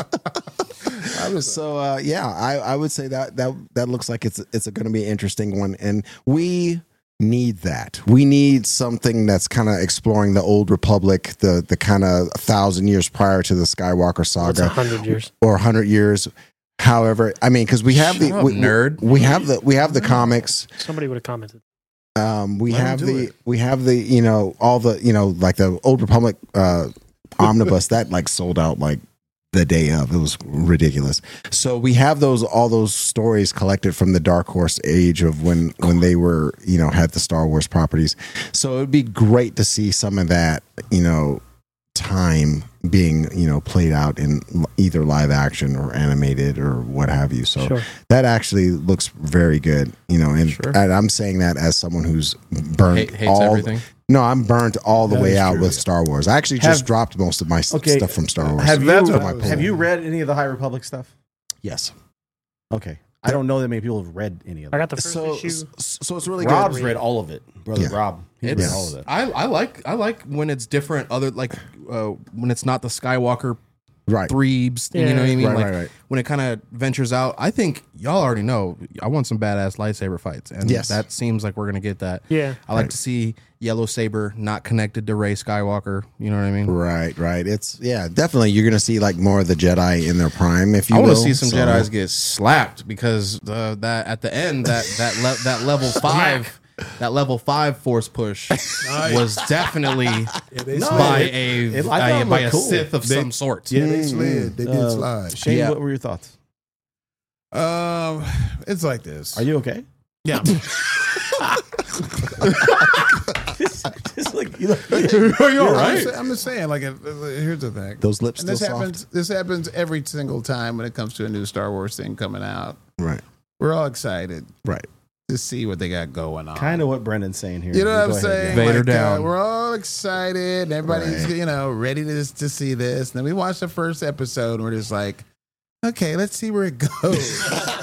So uh, yeah, I, I would say that that that looks like it's it's going to be an interesting one, and we need that. We need something that's kind of exploring the old Republic, the the kind of thousand years prior to the Skywalker It's a saga, hundred years. or hundred years. However, I mean, because we have the Shut up, we, nerd. we have the we have the comics. Somebody would have commented. Um, we Let 'em have do the it. we have the you know all the you know like the old Republic uh, omnibus that like sold out like the day of. It was ridiculous. So we have those all those stories collected from the Dark Horse age of when when they were you know had the Star Wars properties. So it would be great to see some of that you know time being you know played out in l- either live action or animated or what have you. So Sure. that actually looks very good. You know, and, Sure. and I'm saying that as someone who's burned Hate, hates all. everything. No, I'm burnt all the That way is out true, with yeah. Star Wars. I actually just Have- dropped most of my s- Okay. stuff from Star Wars. Have you That's what I my was- pull. have you read any of the High Republic stuff? Yes. Okay, I don't know that many people have read any of I it. got the first So, issue. so it's really Rob's good. read all of it, brother. Yeah. Rob, he's It's, read all of it. I, I like I like when it's different. Other like uh, when it's not the Skywalker Right. threebs. You Yeah. know what I mean? Right, like right, right. when it kind of ventures out. I think y'all already know. I want some badass lightsaber fights, and Yes. that seems like we're gonna get that. Yeah. I like to see yellow saber not connected to Rey Skywalker. You know what I mean? Right, right. It's yeah, definitely. You're gonna see like more of the Jedi in their prime, if you I want will. to see some So- Jedi's get slapped because uh, that at the end that that le- that level five that level five force push was definitely they No, by it- a, it- I thought a it by looked a cool. Sith of They- some sort. Yeah, they slid. They did Uh, slide. Shane, Yeah. what were your thoughts? Um, it's like this. Are you okay? Yeah. just, just like you know, Are you all I'm right? just, I'm just saying, like, if, if- here's the thing. Those lips And this still soft? happens. This happens every single time when it comes to a new Star Wars thing coming out. Right. We're all excited Right. to see what they got going on. kind of what Brendan's saying here. You know what I'm Go ahead, saying? Dan. Vader Like, uh, down. we're all excited. And everybody's Right. you know ready to to see this. And then we watch the first episode, and we're just like, okay, let's see where it goes.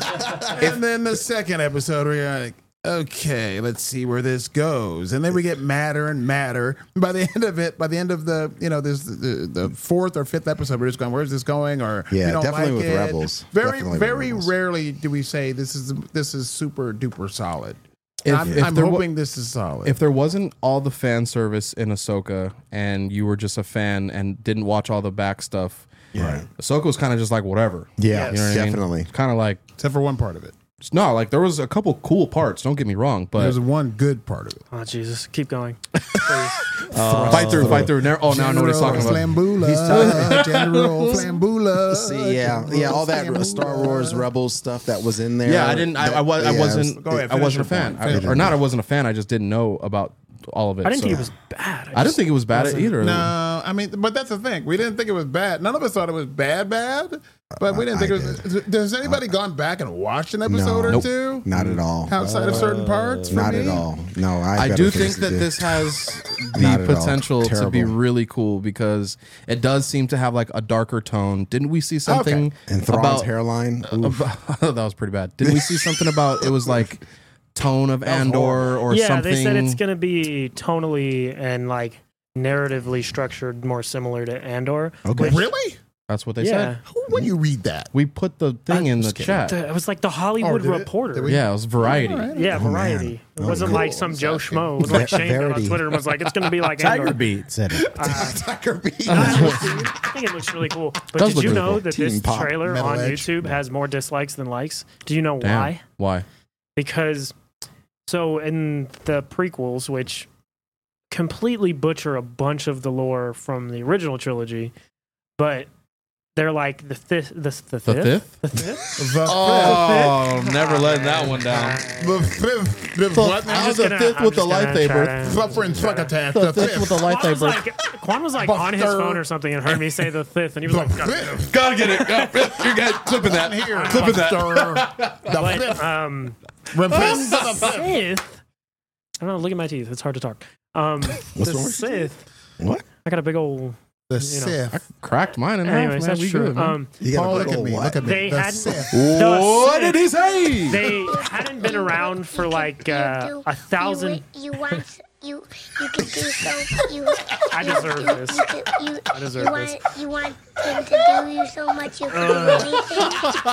And then the second episode, we're like, okay, let's see where this goes. And then we get madder and madder. And by the end of it, by the end of the you know this the, the fourth or fifth episode, we're just going, where's this going? Or Yeah, we don't definitely like with it. Rebels. Very Definitely with very Rebels. rarely do we say this is this is super duper solid. If- I'm, if I'm there wa- hoping this is solid. If there wasn't all the fan service in Ahsoka and you were just a fan and didn't watch all the back stuff, Right. Ahsoka was kind of just like whatever. Yeah, You know what I mean? definitely. Kind of like except for one part of it. no, like there was a couple cool parts. Don't get me wrong, but There's one good part of it. Oh Jesus, keep going. uh, fight through, fight through. Never, oh, now I know what he's talking about. Flambula, General Flambula. See, yeah, yeah, all that Flambula. Star Wars Rebels stuff that was in there. Yeah, I didn't. I, I, was, I Yeah, wasn't. Go ahead, I finish wasn't a your fan, point. I, Finish or not. I wasn't a fan. I just didn't know about all of it. I didn't so. think it was bad. I didn't think it was bad wasn't- either. No, I mean, but that's the thing. We didn't think it was bad. None of us thought it was bad, bad. But we didn't I think it was. Has anybody gone back and watched an episode or Nope. two Not at all. outside of certain parts? For Not me? at all. No, I, I better do things think to that do. this has Not the at all. potential to be Terrible. really cool because it does seem to have like a darker tone. Didn't we see something And Thrawn's about hairline. Oof. about- that was pretty bad. Didn't we see something about it was like tone of Andor or yeah, something? they said it's going to be tonally and like narratively structured more similar to Andor. Okay. which- Really? That's what they Yeah. said. When you read that, We put the thing in the just kidding. chat. The- It was like the Hollywood Oh, did it? Reporter. Did we- Yeah, it was Variety. All right. Yeah, Oh, Variety. man. It Oh, wasn't cool. like some Joe Exactly. Schmo. It was like Ver- Shane got on Verity. Twitter and was like, it's going to be like Tiger Andor. Beat said it. Tiger Beat. I think it looks really cool. But Does did look you really know cool. that Team this Pop, trailer Metal on Edge. YouTube has more dislikes than likes? Do you know Damn. why? Why? Because so in the prequels, which completely butcher a bunch of the lore from the original trilogy, but they're like the fifth, the, the fifth, The fifth? the fifth. The Oh, never letting that one down. The fifth. The what now? I'm just the gonna- fifth I'm with the just gonna lightsaber. try to- Suffering succotash. The The fifth with the fifth. Quan was lightsaber. like, Quan was like on his Buster. phone or something and heard me say the fifth, and he was The like, "God." fifth. Gotta get it. Yeah, yeah, you got clipping that. Here, Clipping that. Buster. The But, fifth. um, Repent the to the fifth. Sith. I don't know. Look at my teeth. It's hard to talk. Um, the wrong with your Sith. What? I got a big old. The know. Sith. Cracked mine in half, Anyways, man. that's We true. good, man. Um, You got Paul, a look big at old me. what? Look at me. They The had- Sith. the What Sith- did he say? They hadn't been around for like uh, a thousand. You, you want you you could do so you. I you- deserve you, this. You, could, you, I deserve you want, this. You want him to do you so much you can do anything.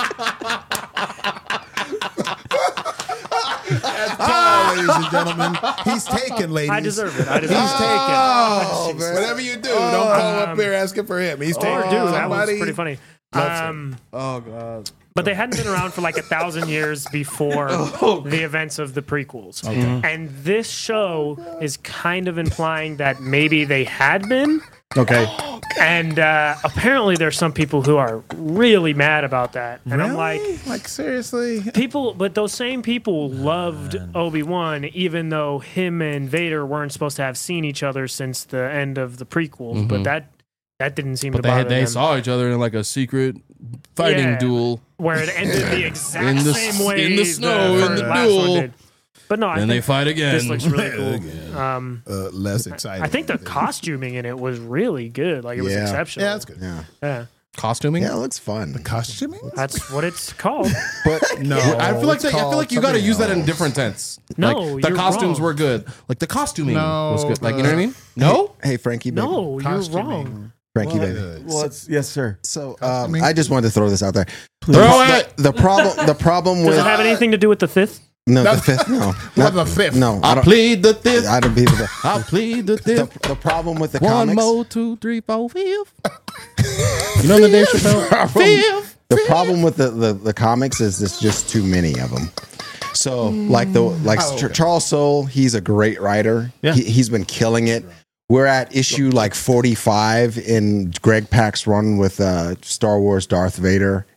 Paul, ladies and gentlemen. He's taken, ladies. I deserve it. I deserve He's it. taken. Oh, man. Whatever you do, don't call up Um, there asking for him. He's Oh, taken. dude, that was Somebody pretty funny. loves him. Um, Oh god. but they hadn't been around for like a thousand years before Oh. the events of the prequels. And this show is kind of implying that maybe they had been. Okay. And uh, apparently there's some people who are really mad about that. And I'm like, like seriously? people, but those same people loved Obi-Wan, even though him and Vader weren't supposed to have seen each other since the end of the prequels. But that that didn't seem But to they bother had, they them. saw each other in like a secret fighting Yeah. duel. Where it ended the exact In the same s- way in the snow, the in the last one duel. did. But no, I Then think they fight again. this looks really cool. Um, Uh, less exciting. I think the costuming in it was really good. Like it was Yeah. exceptional. Yeah, that's good. Yeah. Yeah. Costuming? Yeah, it looks fun. Costuming? That's what it's called. But No. I feel like it's that, I feel called like you got to something use that in else. different tense. No, like, the you're costumes wrong. were good. Like the costuming No, was good. Like you know uh, what I mean? No. hey, Frankie, baby. No, you're Costuming. wrong. Frankie, Well, baby. good. Well, it's yes, sir. So um, Costuming. I just wanted to throw this out there. Throw the, it. The, the problem. The problem Does with it have anything to do with the fifth? no the That's- fifth. No, What not the fifth? No, I I don't. plead the fifth. I don't believe that. I plead the The, fifth. the problem with the One comics. more, two, three, four, fifth. You know the Dave Chappelle? Fifth. The problem with the, the, the comics is there's just too many of them. So like the like Oh, Ch- okay. Charles Soule, he's a great writer. Yeah. He, he's been killing it. We're at issue like forty-five in Greg Pak's run with uh, Star Wars Darth Vader,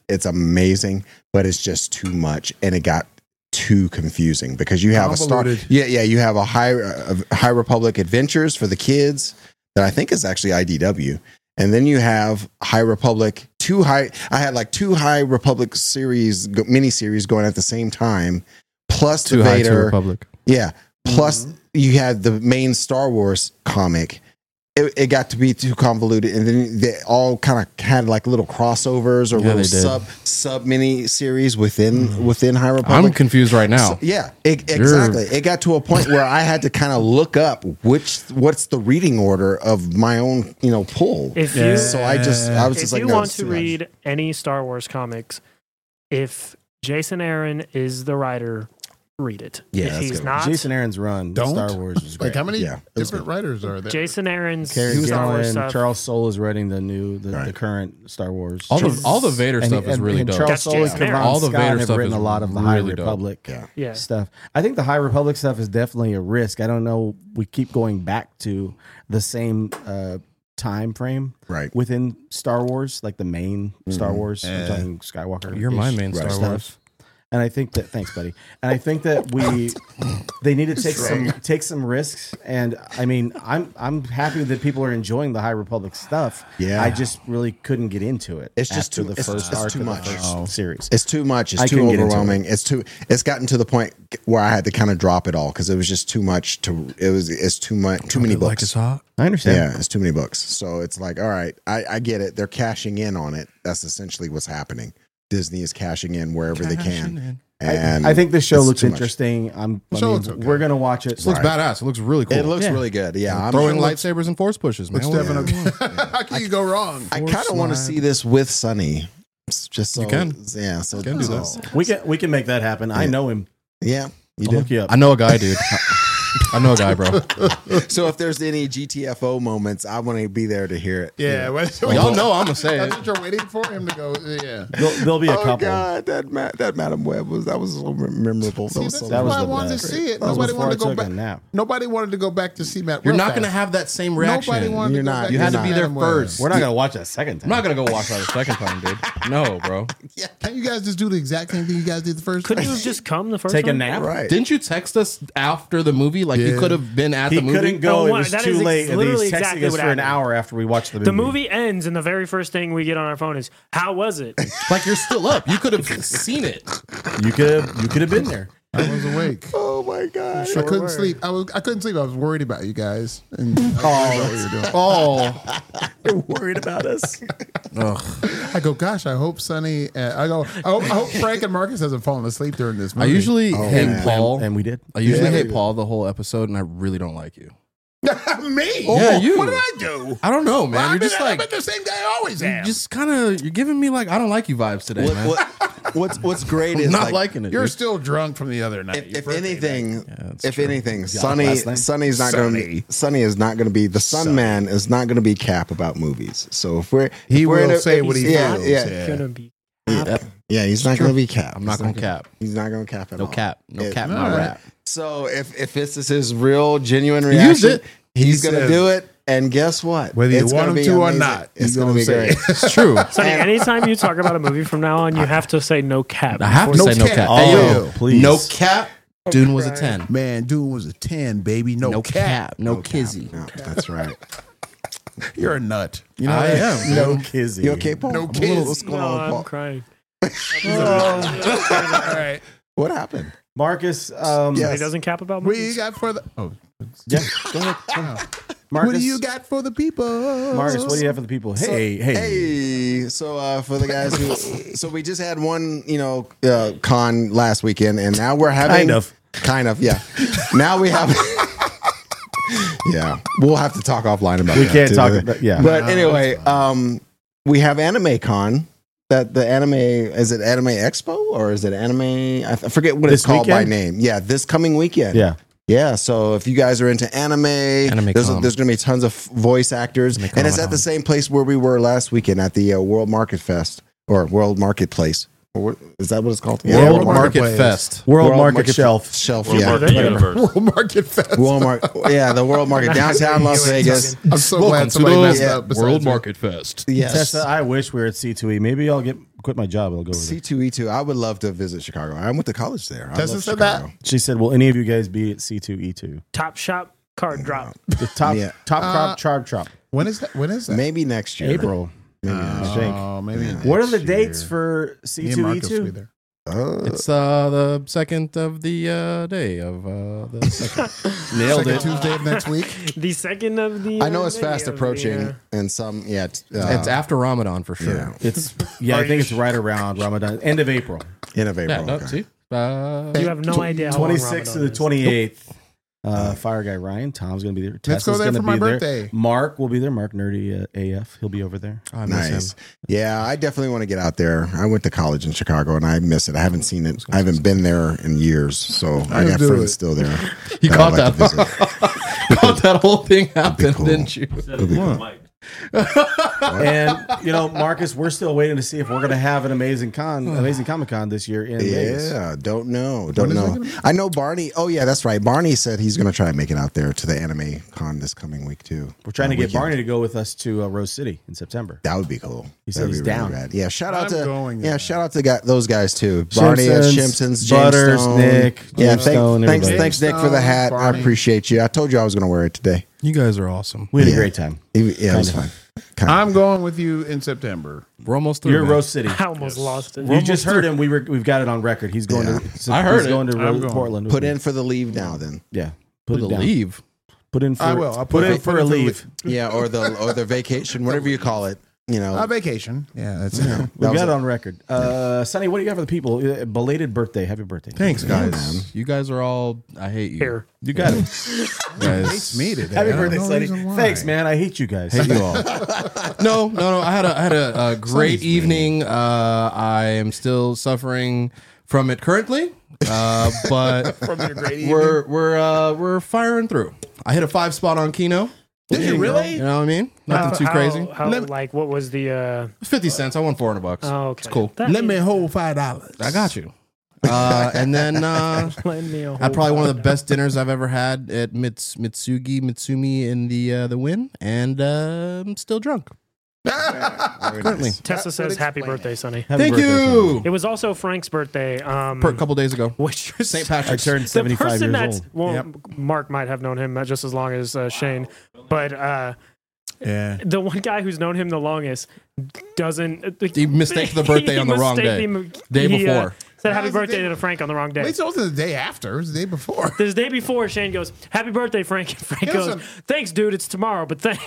it's amazing, but it's just too much, and it got too confusing because you have a Star, Convoluted. yeah, yeah, you have a High uh, High Republic Adventures for the kids that I think is actually I D W, and then you have High Republic two high. I had like two High Republic series mini series going at the same time, plus Too the High, Vader. Too Republic. Yeah. Plus, Mm-hmm. you had the main Star Wars comic. It, it got to be too convoluted, and then they all kind of had like little crossovers or Yeah, little they did. sub sub mini series within Mm-hmm. within High I'm Republic. confused right now. So- yeah, it, exactly. It got to a point where I had to kind of look up which what's the reading order of my own you know pull. If you So I just I was if just like, you no, want it's to too much. read any Star Wars comics, if Jason Aaron is the writer, read it. Yeah, if that's he's good. not, Jason Aaron's run, Don't? Star Wars is great. Like how many Yeah, it was different good. writers are there? Jason Aaron's Karen Star Wars Gillan, stuff. Charles Soule is writing the new, the, the Right. current Star Wars. All the all the Vader And- stuff is and- really and dope. Charles That's Soule and Jason Aaron. Kavan All the Scott Vader have stuff written is a lot of the High really dope. Republic Yeah. Yeah. stuff. I think the High Republic stuff is definitely a risk. I don't know. We keep going back to the same uh, time frame Right. within Star Wars, like the main Star Wars. I'm Yeah. talking Skywalker. You're my main Star Wars. And I think that thanks, buddy. And I think that we they need to take some take some risks. And I mean, I'm I'm happy that people are enjoying the High Republic stuff. Yeah. I just really couldn't get into it. It's just after too- the it's- first it's arc too of the much. first Oh. series. It's too much. It's I too couldn't get into overwhelming. It's too. It's gotten to the point where I had to kind of drop it all because it was just too much. To it was. It's too much. Too many Like books. it's hot. I understand. Yeah, it's too many books. So it's like, all right, I, I get it. They're cashing in on it. That's essentially what's happening. Disney is cashing in wherever they can. And I, I think this show it's looks too much. interesting. I'm. I show mean, looks okay. We're gonna watch it. It looks badass. It looks really cool. It looks Yeah. really good. Yeah, I'm Throwing sure- lightsabers and force pushes, man. Looks What- definitely. How can you go wrong? I kind of want to see this with Sunny. Just so, You can. Yeah, so You can do so- We can we can make that happen. I know him. Yeah, you I'll do. look you up. I know a guy, dude. I know a guy, bro. So if there's any G T F O moments, I want to be there to hear it. Yeah, well, Y'all know I'm gonna say that's it. what you're waiting for him to go. Yeah. There'll, there'll be a Oh couple. God, that Ma- that Madam Web was that was so memorable. See, That was that's so That was why I the wanted best. to see it. That was Nobody before wanted to I go took back. a nap. Nobody wanted to go back to see Matt. You're real not fast. gonna have that same reaction. Nobody wanted You're to go not. back You to had to see be there Madam Web. first. We're not gonna watch that a second time. I'm not gonna go watch that a second time, dude. No, bro. Can't you guys just do the exact same thing you guys did the first Couldn't time? you have just come the first take a time? nap. right. Didn't you text us after the movie? Like you Yeah. could have been at He the movie. couldn't go. No, it what- was that too is ex- late. And he's literally texting exactly us what for an happened. hour after we watched the movie. The movie ends, and the very first thing we get on our phone is, "How was it?" Like you're still up. You could have seen it. You could you could have been there. I was awake. Oh my God. I couldn't sleep. I was. I couldn't sleep. I was worried about you guys. And I what you're doing. Oh, You're worried about us. I go, gosh. I hope Sonny. Uh, I go. I hope, I hope Frank and Marcus hasn't fallen asleep during this I movie. usually hate man. Paul. And we did. I usually Yeah. hate Paul the whole episode, and I really don't like you. me. Yeah, you. What did I do? I don't know, man. Well, you're I've been, just I've like been the same guy I always you am. just kind of you're giving me like I don't like you vibes today, What, man. what, what's what's great is Not like, liking it. You're dude. still drunk from the other night. if, Your if birthday anything, night. Yeah, that's if true. anything, Sonny last night? Sonny's not going to Sonny. be Sonny is not going to be the Sun Man is not going to be Cap about movies. So if we're He if we're will in a- say what he yeah, feels. yeah, Yeah. Gonna be. yeah, yeah. He's not going to be Cap. I'm not He's gonna cap. He's not going to cap at No all. cap. No It- cap. all Not right. rap. So if if this is his real genuine Use reaction, it. he's He going to says- do it. And guess what? Whether you It's want gonna him be to or amazing. not, it's he's going to gonna be say great. it. It's true. Sonny, anytime you talk about a movie from now on, you have to say no cap. I have to before- say no cap. cap. Oh, Hey, yo, please. no cap. Dune was a ten. Man, dude was a ten, baby. No, No cap. cap. No kizzy. No, that's right. You're a nut. You know I that? am. No kizzy. You okay, Paul? No I'm a little- kids. What's going No, on, I'm Paul? crying. All right. What happened? Marcus. Um, Yeah. He doesn't cap about What do movies. you got for the? Oh, Yeah. Go ahead. Go ahead. Marcus. what do you got for the people? Marcus, what do you have for the people? Hey, hey. Hey, so uh, for the guys who, so we just had one, you know, uh, con last weekend, and now we're having Kind of. kind of, yeah. Now we have, yeah, we'll have to talk offline about. We that can't too. talk about- yeah. But anyway, um, we have Anime Con. That the anime is it Anime Expo or is it Anime? I f- I forget what This it's called by weekend? name. Yeah, this coming weekend. Yeah. Yeah, so if you guys are into anime, Anime there's, com. there's going to be tons of voice actors, and it's at the same place where we were last weekend at the uh, World Market Fest or World Marketplace. What, is that what it's called? World Yeah, Market Marketplace. Fest. World, World Market, Market Shelf. Shelf. World Yeah, Market Universe. World Market Fest. Walmart. Yeah, the World Market downtown Las Vegas. I'm so glad somebody messed up. besides World me. Market Fest. Yes. Tessa, I wish we were at C two E. Maybe I'll get quit my job. I'll go over C there. two E two. I would love to visit Chicago. I went to college there. I Tessa love said Chicago. She said, "Will any of you guys be at C two E two?" Top shop card drop. The top Yeah. top Uh, crop chart drop. When is that? When is that? Maybe next year. April. Maybe next I think. Oh, maybe. What are the next dates year. for C Me and two E Marcus will be two? there. Uh, It's uh, the second of the uh, day of uh, the second. Nailed Second it. Tuesday of next week. The second of the. I know uh, it's fast day of approaching, the, uh, and some yeah. t- Uh, it's after Ramadan for sure. yeah, It's yeah, I think it's right around Ramadan, end of April, end of April. Yeah, no, okay. see? Uh, You have no idea how long twenty-sixth to Ramadan the is. twenty-eighth. Uh, Fire guy Ryan, Tom's gonna be there. Let's go Tessa's there gonna for my be there. birthday. Mark will be there. Mark Nerdy uh, A F, he'll be over there. I miss Nice. him. Yeah, I definitely want to get out there. I went to college in Chicago, and I miss it. I haven't seen it. I haven't been there in years, so I got do friends it. still there. You that caught I'd like that. to visit. You caught that whole thing happen, cool. didn't you? It'll be cool. And you know, Marcus, we're still waiting to see if we're gonna have an amazing con, amazing Comic Con this year in Vegas. Yeah, don't know. Don't is that know. gonna be? I know Barney. Oh, yeah, that's right. Barney said he's going to try and make it out there to the anime con this coming week, too. We're trying to Uh, get weekend. Barney to go with us to uh, Rose City in September. That would be cool. He said That'd he's be really down. rad. Yeah, shout out I'm to going yeah, there. shout out to guy, those guys too. Barney, uh, Shimpsons, James Butters, Stone. Nick, Yeah, James thank, Stone, thanks, everybody. thanks, Nick, for the hat. Barney. I appreciate you. I told you I was going to wear it today. You guys are awesome. We had Yeah. a great time. It- Yeah, it was Kinda. fun. Kind of. I'm going with you in September. We're almost through. You're man. Rose City. I almost lost it. You just heard him. We were, we've got it on record. He's going Yeah. to. I heard he's it. going to I'm Ro- going. Portland. with Put me. in for the leave now, then. Yeah. Put Put a it down. leave. Put in for. I will. I'll put, put in it- for put a in for leave. Yeah, or the or the vacation, whatever you call it. You know, Uh, vacation. Yeah, that's it. that We've was got a- it on record. Uh, Sonny, what do you got for the people? Uh, belated birthday. Happy birthday. Thanks, Yeah, guys. man. You guys are all. I hate you. Here. You got it. guys. Hates me today. Happy I don't birthday, know Sonny. reason why. Thanks, man. I hate you guys. Hate you all. no, no, no. I had a, I had a, a great evening. Uh, I am still suffering from it currently, uh, but From your great evening. we're we're uh, we're firing through. I hit a five spot on Kino. Did you really? You know what I mean? Nothing How- too how- crazy. How, like, what was the? uh Fifty cents. I won four hundred bucks. Oh, okay. It's cool. That Let me is- hold five dollars. I got you. Uh, and then uh, Lend me a had whole probably one of the five. best dinners I've ever had at Mits, Mitsugi Mitsumi in the uh, the Win, and uh, I'm still drunk. Currently, Tessa That says, would "Happy explain birthday, Sonny." Happy thank birthday, Sonny. you. It was also Frank's birthday. Um, Per, a couple days ago, which was Saint I Patrick's. turned the seventy-five person years that's old. well, Yep. Mark might have known him just as long as uh, Shane, but uh, Yeah. the one guy who's known him the longest doesn't. He mistaked the birthday he on the wrong mistaked day. him- Day he, uh, before. said No, happy it was the birthday day- to Frank on the wrong day. At least it wasn't the day after. It was the day before. This day before, Shane goes, "Happy birthday, Frank." And Frank Yeah, goes, so- "Thanks, dude. It's tomorrow, but thanks."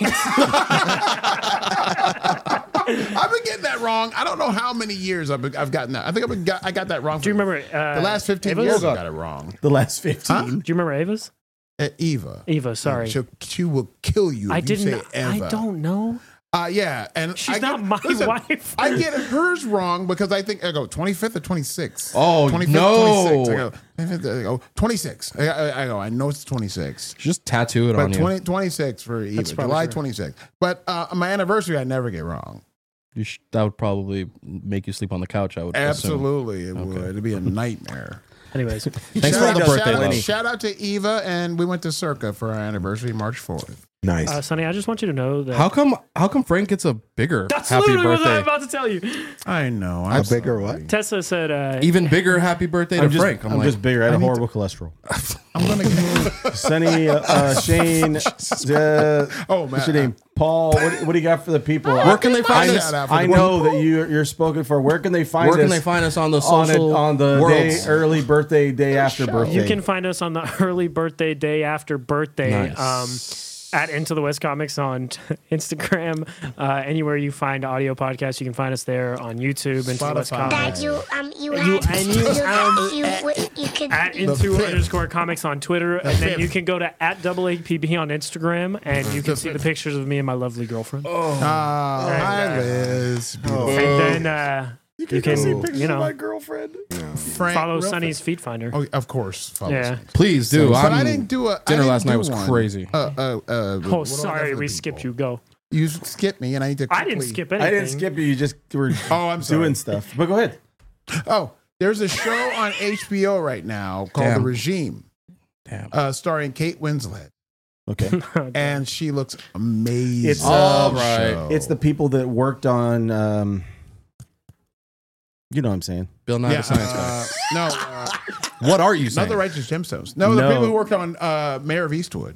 I've been getting that wrong. I don't know how many years I've, been, I've gotten that. I think I've been got, I got that wrong. Do you for remember uh, the last fifteen Ava's? years? I got it wrong. The last fifteen. Huh? Do you remember Ava's? Uh, Eva. Eva, sorry. She'll, she will kill you. If I you didn't. Say Eva. I don't know. Uh, yeah, and She's I not get- my listen, wife. I get hers wrong because I think I go twenty-fifth or twenty-sixth. Oh, twenty-fifth, no. twenty-sixth. I go, twenty-fifth, I go twenty-six. I, I, I go, I know it's twenty-six. Just tattoo it But on you. twenty, twenty-six for Eva, That's probably July true. twenty-sixth. But uh, my anniversary, I never get wrong. You sh- that would probably make you sleep on the couch. I would assume. Absolutely, it would. It'd be a nightmare. Anyways, Thanks for Shout all the out- birthday shout out, love. shout out to Eva, and we went to Circa for our anniversary, March fourth. nice. uh, Sonny, I just want you to know that. How come? How come Frank gets a bigger That's happy literally what birthday? I'm about to tell you. I know. A I'm bigger sorry. what? Tessa said, uh, Even bigger happy birthday I'm to just, Frank. I'm, I'm like, just bigger. I had I a need horrible cholesterol. I'm gonna get. Sonny, uh, uh, Shane, uh, Oh man, what's your name? Paul. What, what do you got for the people? where can they find I, us? Shout out for I the know that you you're spoken for. Where can they find Where us? can they find us on the on, it, social on the worlds? day, early birthday, day after birthday. you can find us on the early birthday, day after birthday. Nice. Um, at Into the West Comics on t- Instagram, uh, anywhere you find audio podcasts, you can find us there on YouTube. Into the West Spotify. Comics. That you um you, You- had, and you, you, um, you, you, you could At you, into fifth. underscore comics on Twitter, and then fifth. you can go to at double A P B on Instagram, and you can see the pictures of me and my lovely girlfriend. Ah, hi Liz. Beautiful. And then uh, you can, you know, girlfriend. Frank, follow real Sonny's fast. feed finder. Oh, of course. Follow Yeah. Sonny's. Please do. But I'm, I didn't do a I dinner didn't last night do was one. crazy. Uh, uh, uh, what Oh, do I got sorry, for the we skipped you. people? Go. You skipped me, and I need to. I didn't quickly- skip anything. I didn't skip you. You just were Oh, I'm sorry. doing stuff. But go ahead. Oh, there's a show on H B O right now called Damn. The Regime, Damn. uh, starring Kate Winslet, Okay. and she looks amazing. It's, All uh, right. It's the people that worked on. Um, you know what I'm saying? Bill Nye yeah, the Science uh, Guy. no, uh, What are you not saying? the Righteous Gemstones. No, the No. people who worked on uh, Mayor of Eastwood.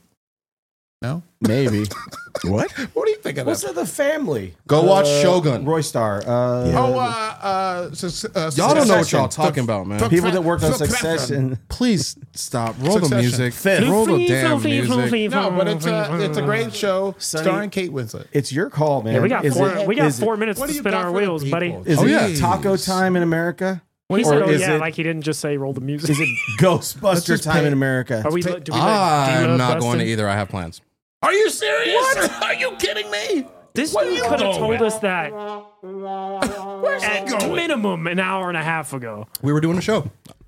No, Maybe. What? what do you think of What's that? that? The family. Go watch Uh, Shogun. Roy Star. Uh, Yeah. Oh, uh, uh, su- uh, Y'all don't know what Succession. y'all talking about, man. People that worked on Succession. Please stop. Roll the Succession. music. Fifth. Roll the damn music. No, but it's a it's a great show Sonny- starring Kate Winslet. It's your call, man. Yeah, we got Is four. it- we got is it- four minutes What to do you spin got our for the wheels, buddy. people? Is Oh, it yeah. taco time in America? He Or said, "Oh is yeah," it- like he didn't just say roll the music. Is it Ghostbuster just time pay- in America? Are we? Do we? do you love I'm not Dustin? going to either. I have plans. Are you serious? Are you kidding me? This Where dude you could have going? told us that Where's he at going? minimum an hour and a half ago. We were doing a show.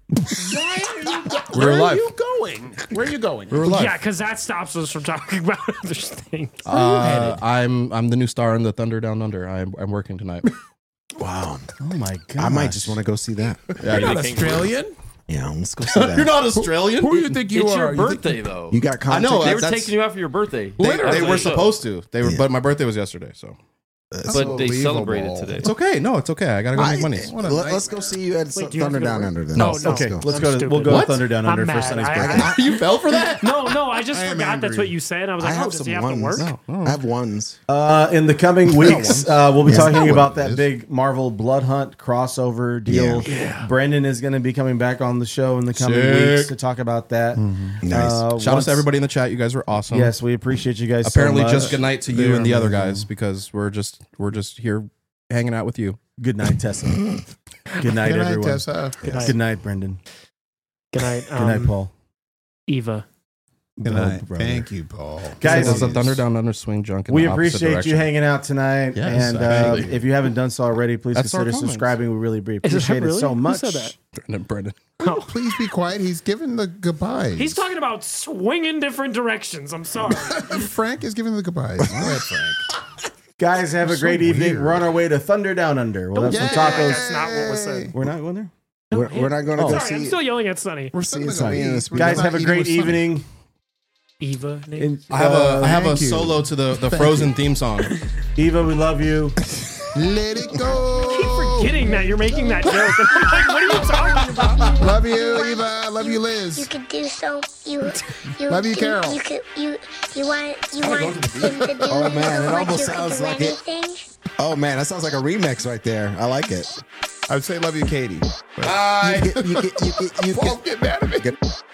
Why are you go- We're Where live. are you going? Where are you going? We were live. Yeah, because that stops us from talking about other things. Uh, I'm I'm the new star in the Thunder Down Under. I'm I'm working tonight. Wow. Oh my god! I might just want to go see that. Yeah, You're you, not Australian? Yeah, let's go see that. you're not Australian. Who do you think you It's are? your You think- birthday, though. You got I content? know. They were that's- taking you out for your birthday. They, Literally. they were So- supposed to. They were, Yeah. but my birthday was yesterday, so That's But they Unbelievable. celebrated today. it's okay. No, it's okay. I gotta go I- make money. What a let, us go nightmare. see you at Wait, do you have Thunder to go Down to Under. Then. No, let's, Okay, let's go. let's go. I'm To, we'll stupid. go What? to Thunder Down I'm Under for mad. Sonny's I- birthday. You fell for that? No, no, I just I am forgot that's angry. what you said. I was I like, oh, have does some he have ones. to work? No, no. I have ones. Uh, in the coming weeks, uh, we'll be Yes, talking that's about what it that is. big Marvel Blood Hunt crossover deal. Yeah. Brendan is going to be coming back on the show in the coming Sick. weeks to talk about that. Nice. Uh, Shout out once- to everybody in the chat. You guys were awesome. Yes, we appreciate you guys. Apparently, so much. just good night to you They and the are other amazing. guys because we're just we're just here hanging out with you. Good night, Tessa. Good night, Good night, everyone. Tessa. Good night. Good night, Brendan. Good night, Good night, um, Paul. Eva. Good Oh, night. brother. Thank you, Paul. Guys, It's a Please. Thunder Down Under swing junk. In We the opposite appreciate direction. you hanging out tonight, Yes, and uh, absolutely. if you haven't done so already, please That's our consider comments. subscribing. We really appreciate Is it it really? so Who much. said that? Brendan, Brendan. Oh. Please be quiet. He's giving the goodbyes. He's talking about swinging different directions. I'm sorry. Frank is giving the goodbyes. Go ahead, Frank. Guys, have a So great evening. weird. We're on our way to Thunder Down Under. We'll have Yay! some tacos. That's not what was said. We're not going there. We're, we're not going to Oh. go Sorry, I'm see. still yelling at Sonny. We're See still you, gonna Sonny. eat. Yes, We're Guys, not have a eating great with Sonny. evening. Eva. Nate? In- I have a uh, I have a thank you. solo to the the Frozen theme song. Eva, we love you. Let it go. keep forgetting that you're making that joke. And I'm like, what are you talking about? Love you, Eva. Love you, Liz. You could do so. You, you Love you, you, Carol. You could. You. You want. You want him to do Oh, man, so it much almost you could sounds do like it. anything. Oh man, that sounds like a remix right there. I like it. I would say love you, Katie. Bye. You get, you get, you get, you Paul, get, get mad at me. get